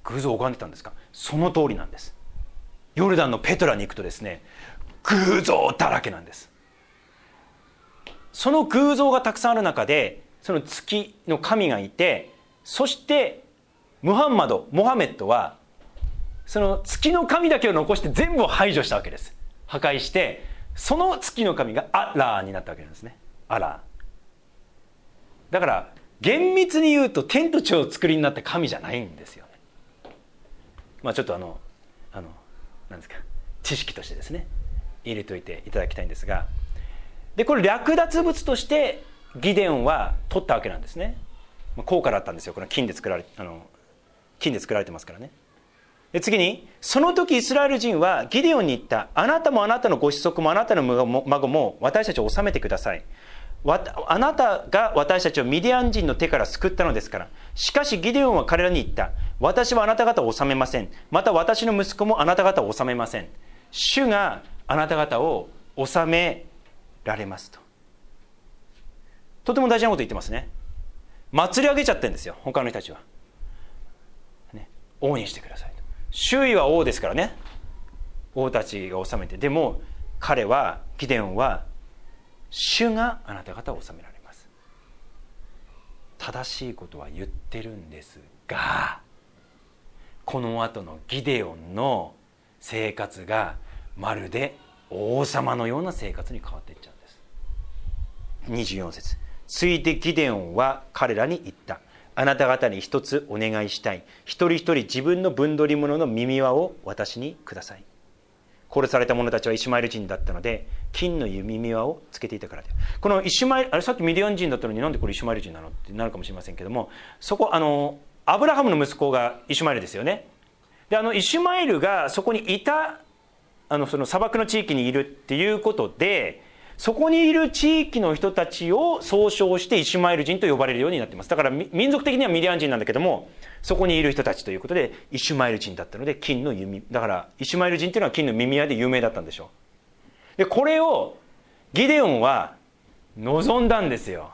偶像を拝んでたんですか？その通りなんです。ヨルダンのペトラに行くとですね、偶像だらけなんです。その偶像がたくさんある中で、その月の神がいて、そしてムハンマドモハメッドはその月の神だけを残して全部を排除したわけです。破壊して、その月の神がアラーになったわけなんですね。アラーだから、厳密に言うと天と地を作りになった神じゃないんですよね。まあちょっとあのあのなんですか、知識としてですね入れといていただきたいんですが、でこれ略奪物としてギデオンは取ったわけなんですね。高価だったんですよ。これは金で作られあの金で作られてますからね。で次に、その時イスラエル人はギデオンに言った。あなたもあなたのご子息もあなたの孫も私たちを治めてください。あなたが私たちをミディアン人の手から救ったのですから。しかしギデオンは彼らに言った。私はあなた方を治めません。また私の息子もあなた方を治めません。主があなた方を治められますと。とても大事なこと言ってますね。祭り上げちゃってるんですよ、他の人たちは、ね、王にしてくださいと。周囲は王ですからね、王たちが治めて。でも彼はギデオンは、主があなた方を治められます。正しいことは言ってるんですが、この後のギデオンの生活がまるで王様のような生活に変わっていっちゃうんです。にじゅうよん節、ついてギデオンは彼らに言った。あなた方に一つお願いしたい。一人一人自分の分取り物の耳輪を私にください。殺された者たちはイシュマエル人だったので、金の耳輪をつけていたからで。このイシュマエル、あれさっきミディアン人だったのになんでこれイシュマエル人なのってなるかもしれませんけども、そこあのアブラハムの息子がイシュマエルですよね。であのイシュマエルがそこにいた、あのその砂漠の地域にいるっていうことで、そこにいる地域の人たちを総称してイシュマエル人と呼ばれるようになっています。だから民族的にはミディアン人なんだけども、そこにいる人たちということでイシュマエル人だったので、金の弓だからイシュマエル人というのは金の耳輪で有名だったんでしょう。でこれをギデオンは望んだんですよ。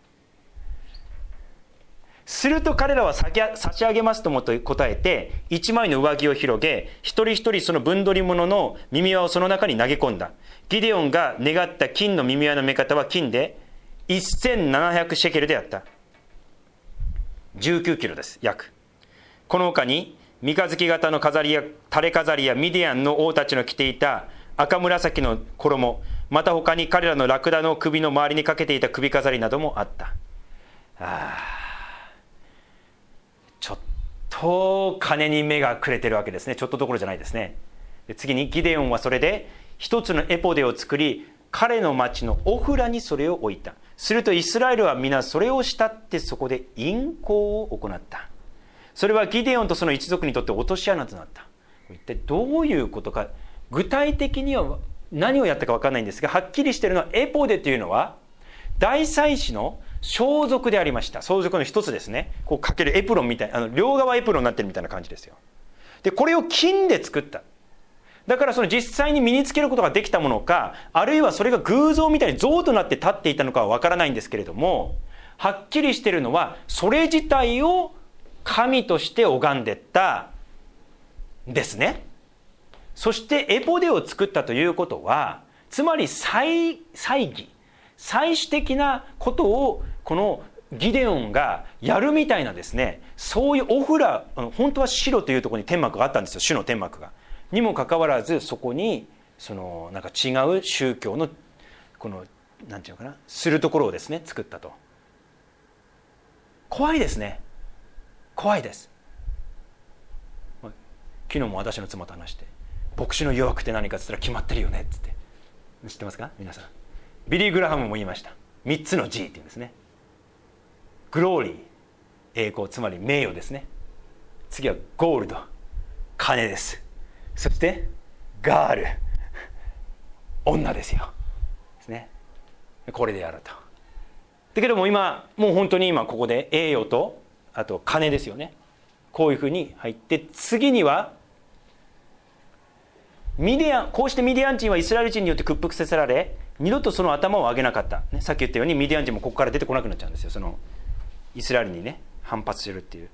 すると彼らは差し上げますともと答えて、一枚の上着を広げ、一人一人その分取り物の耳輪をその中に投げ込んだ。ギデオンが願った金の耳輪の目方は金でせんななひゃくシェケルであった。じゅうきゅうキロです、約。この他に三日月型の飾りや垂れ飾りやミディアンの王たちの着ていた赤紫の衣、また他に彼らのラクダの首の周りにかけていた首飾りなどもあった。あちょっと金に目がくれてるわけですね。ちょっとどころじゃないですね。で次にギデオンはそれで一つのエポデを作り、彼の町のオフラにそれを置いた。するとイスラエルは皆それを慕ってそこで淫行を行った。それはギデオンとその一族にとって落とし穴となった。一体どういうことか、具体的には何をやったか分からないんですが、はっきりしているのはエポデというのは大祭司の装束でありました。装束の一つですね。こうかけるエプロンみたいな、あの両側エプロンになってるみたいな感じですよ。でこれを金で作った。だからその実際に身につけることができたものか、あるいはそれが偶像みたいに像となって立っていたのかは分からないんですけれども、はっきりしているのはそれ自体を神として拝んでったんですね。そしてエポデを作ったということは、つまり祭儀、祭祀的なことをこのギデオンがやるみたいなですね、そういうオフラ、本当は白というところに天幕があったんですよ、主の天幕が。にもかかわらずそこにそのなんか違う宗教のこのなんていうのかな、するところをですね作ったと。怖いですね、怖いです。昨日も私の妻と話して、牧師の誘惑って何かっつったら決まってるよねっつって、知ってますか皆さん。ビリー・グラハムも言いました。みっつの G っていうんですね。グローリー、栄光、つまり名誉ですね。次はゴールド、金です。そしてガール、女ですよ。ですね。これでやると。だけども今もう本当に今ここで栄誉とあと金ですよね。こういうふうに入って、次にはミディアン、こうしてミディアン人はイスラエル人によって屈服させられ、二度とその頭を上げなかった、ね、さっき言ったようにミディアン人もここから出てこなくなっちゃうんですよ。そのイスラエルにね反発するっていう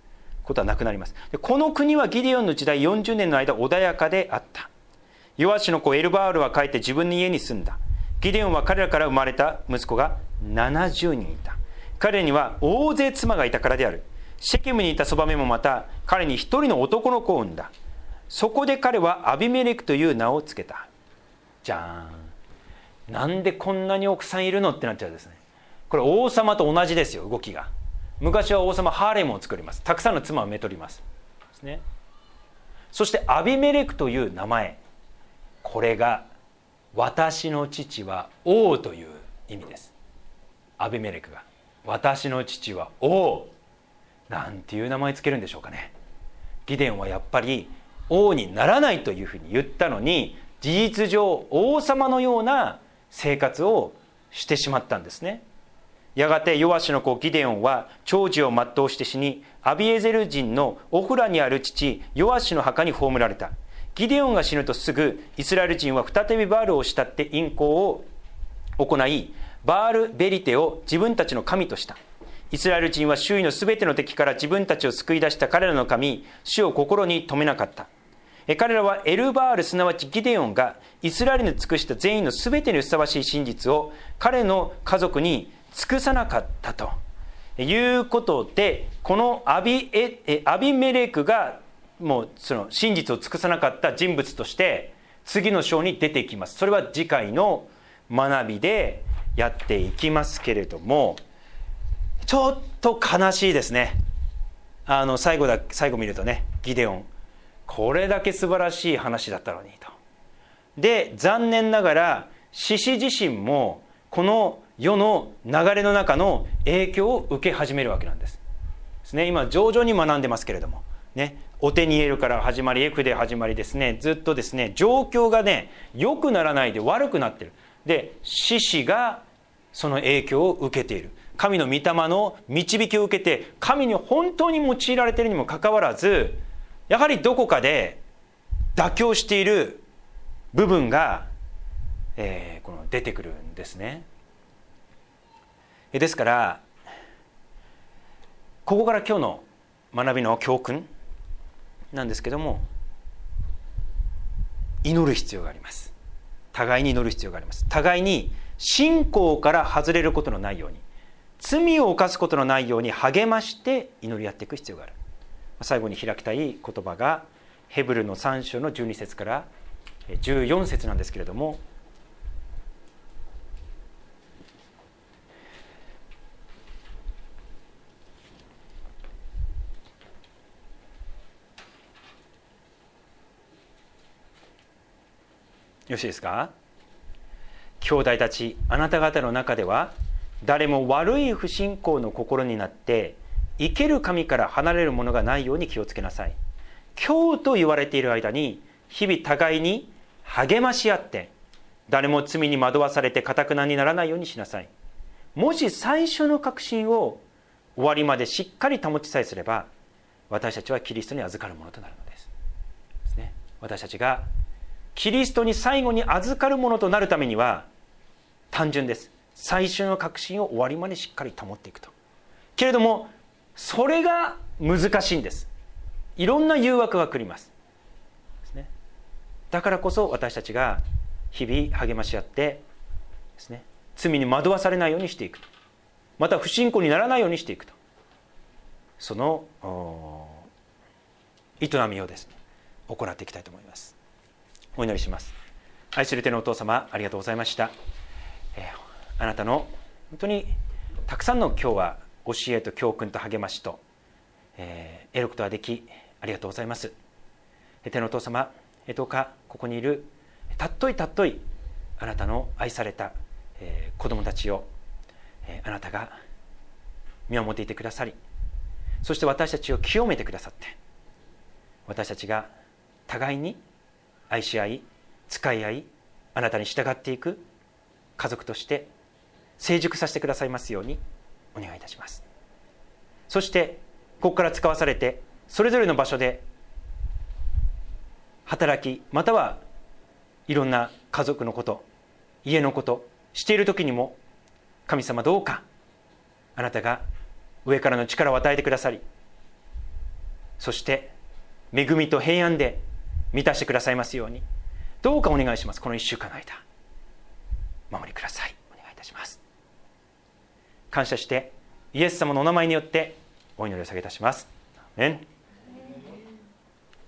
ことはなくなります。でこの国はギデオンの時代よんじゅうねんの間穏やかであった。ヨアシの子エルバールは帰って自分の家に住んだ。ギデオンは彼らから生まれた息子がななじゅうにんいた。彼には大勢妻がいたからである。シェケムにいたそばめもまた彼に一人の男の子を産んだ。そこで彼はアビメレクという名をつけた。じゃーん。なんでこんなに奥さんいるのってなっちゃうんですね。これ王様と同じですよ、動きが。昔は王様ハーレムを作ります。たくさんの妻をめとりますですね。そしてアビメレクという名前、これが私の父は王という意味です。アビメレクが私の父は王なんていう名前つけるんでしょうかね。ギデオンはやっぱり王にならないというふうに言ったのに、事実上王様のような生活をしてしまったんですね。やがてヨアシの子ギデオンは長寿を全うして死に、アビエゼル人のオフラにある父ヨアシの墓に葬られた。ギデオンが死ぬとすぐイスラエル人は再びバールを慕って淫行を行い、バールベリテを自分たちの神とした。イスラエル人は周囲のすべての敵から自分たちを救い出した彼らの神主を心に留めなかった。彼らはエルバール、すなわちギデオンがイスラエルに尽くした全員のすべてにふさわしい真実を彼の家族に尽くさなかったということで、このアビエアビメレクがもうその真実を尽くさなかった人物として次の章に出てきます。それは次回の学びでやっていきますけれども、ちょっと悲しいですね。あの最後だ最後見るとね、ギデオンこれだけ素晴らしい話だったのにと。で残念ながら獅子自身もこの世の流れの中の影響を受け始めるわけなんです。ですね、今徐々に学んでますけれどもね、オテニエルから始まりエフで始まりですね、ずっとですね状況がね良くならないで悪くなってる。で獅子がその影響を受けている。神の御霊の導きを受けて神に本当に用いられているにもかかわらず、やはりどこかで妥協している部分が、えー、この出てくるんですね。ですからここから今日の学びの教訓なんですけども、祈る必要があります。互いに祈る必要があります。互いに信仰から外れることのないように、罪を犯すことのないように励まして祈り合っていく必要がある。最後に開きたい言葉がヘブルのさん章のじゅうに節からじゅうよん節なんですけれども、よろしいですか。兄弟たち、あなた方の中では誰も悪い不信仰の心になって生ける神から離れるものがないように気をつけなさい。今日と言われている間に日々互いに励まし合って、誰も罪に惑わされて堅くなにならないようにしなさい。もし最初の確信を終わりまでしっかり保ちさえすれば、私たちはキリストに預かるものとなるのです。ですね、私たちがキリストに最後に預かるものとなるためには単純です。最初の確信を終わりまでしっかり保っていくと。けれどもそれが難しいんです。いろんな誘惑が来りますですね。だからこそ私たちが日々励まし合ってですね、罪に惑わされないようにしていくと、また不信仰にならないようにしていくと、その営みをですね行っていきたいと思います。お祈りします。愛する天のお父様、ありがとうございました。えー、あなたの本当にたくさんの今日は教えと教訓と励ましと、えー、得ることができありがとうございます。天のお父様、どうかここにいるたっといたっといあなたの愛された、えー、子供たちを、えー、あなたが見守っていてくださり、そして私たちを清めてくださって、私たちが互いに愛し合い使い合い、あなたに従っていく家族として成熟させてくださいますようにお願いいたします。そしてここから使わされてそれぞれの場所で働き、またはいろんな家族のこと、家のことしている時にも、神様どうかあなたが上からの力を与えてくださり、 そして恵みと平安で満たしてくださいますように、どうかお願いします。このいっしゅうかんの間守りください。お願いいたします。感謝してイエス様のお名前によってお祈りを下げいたします。アーメン。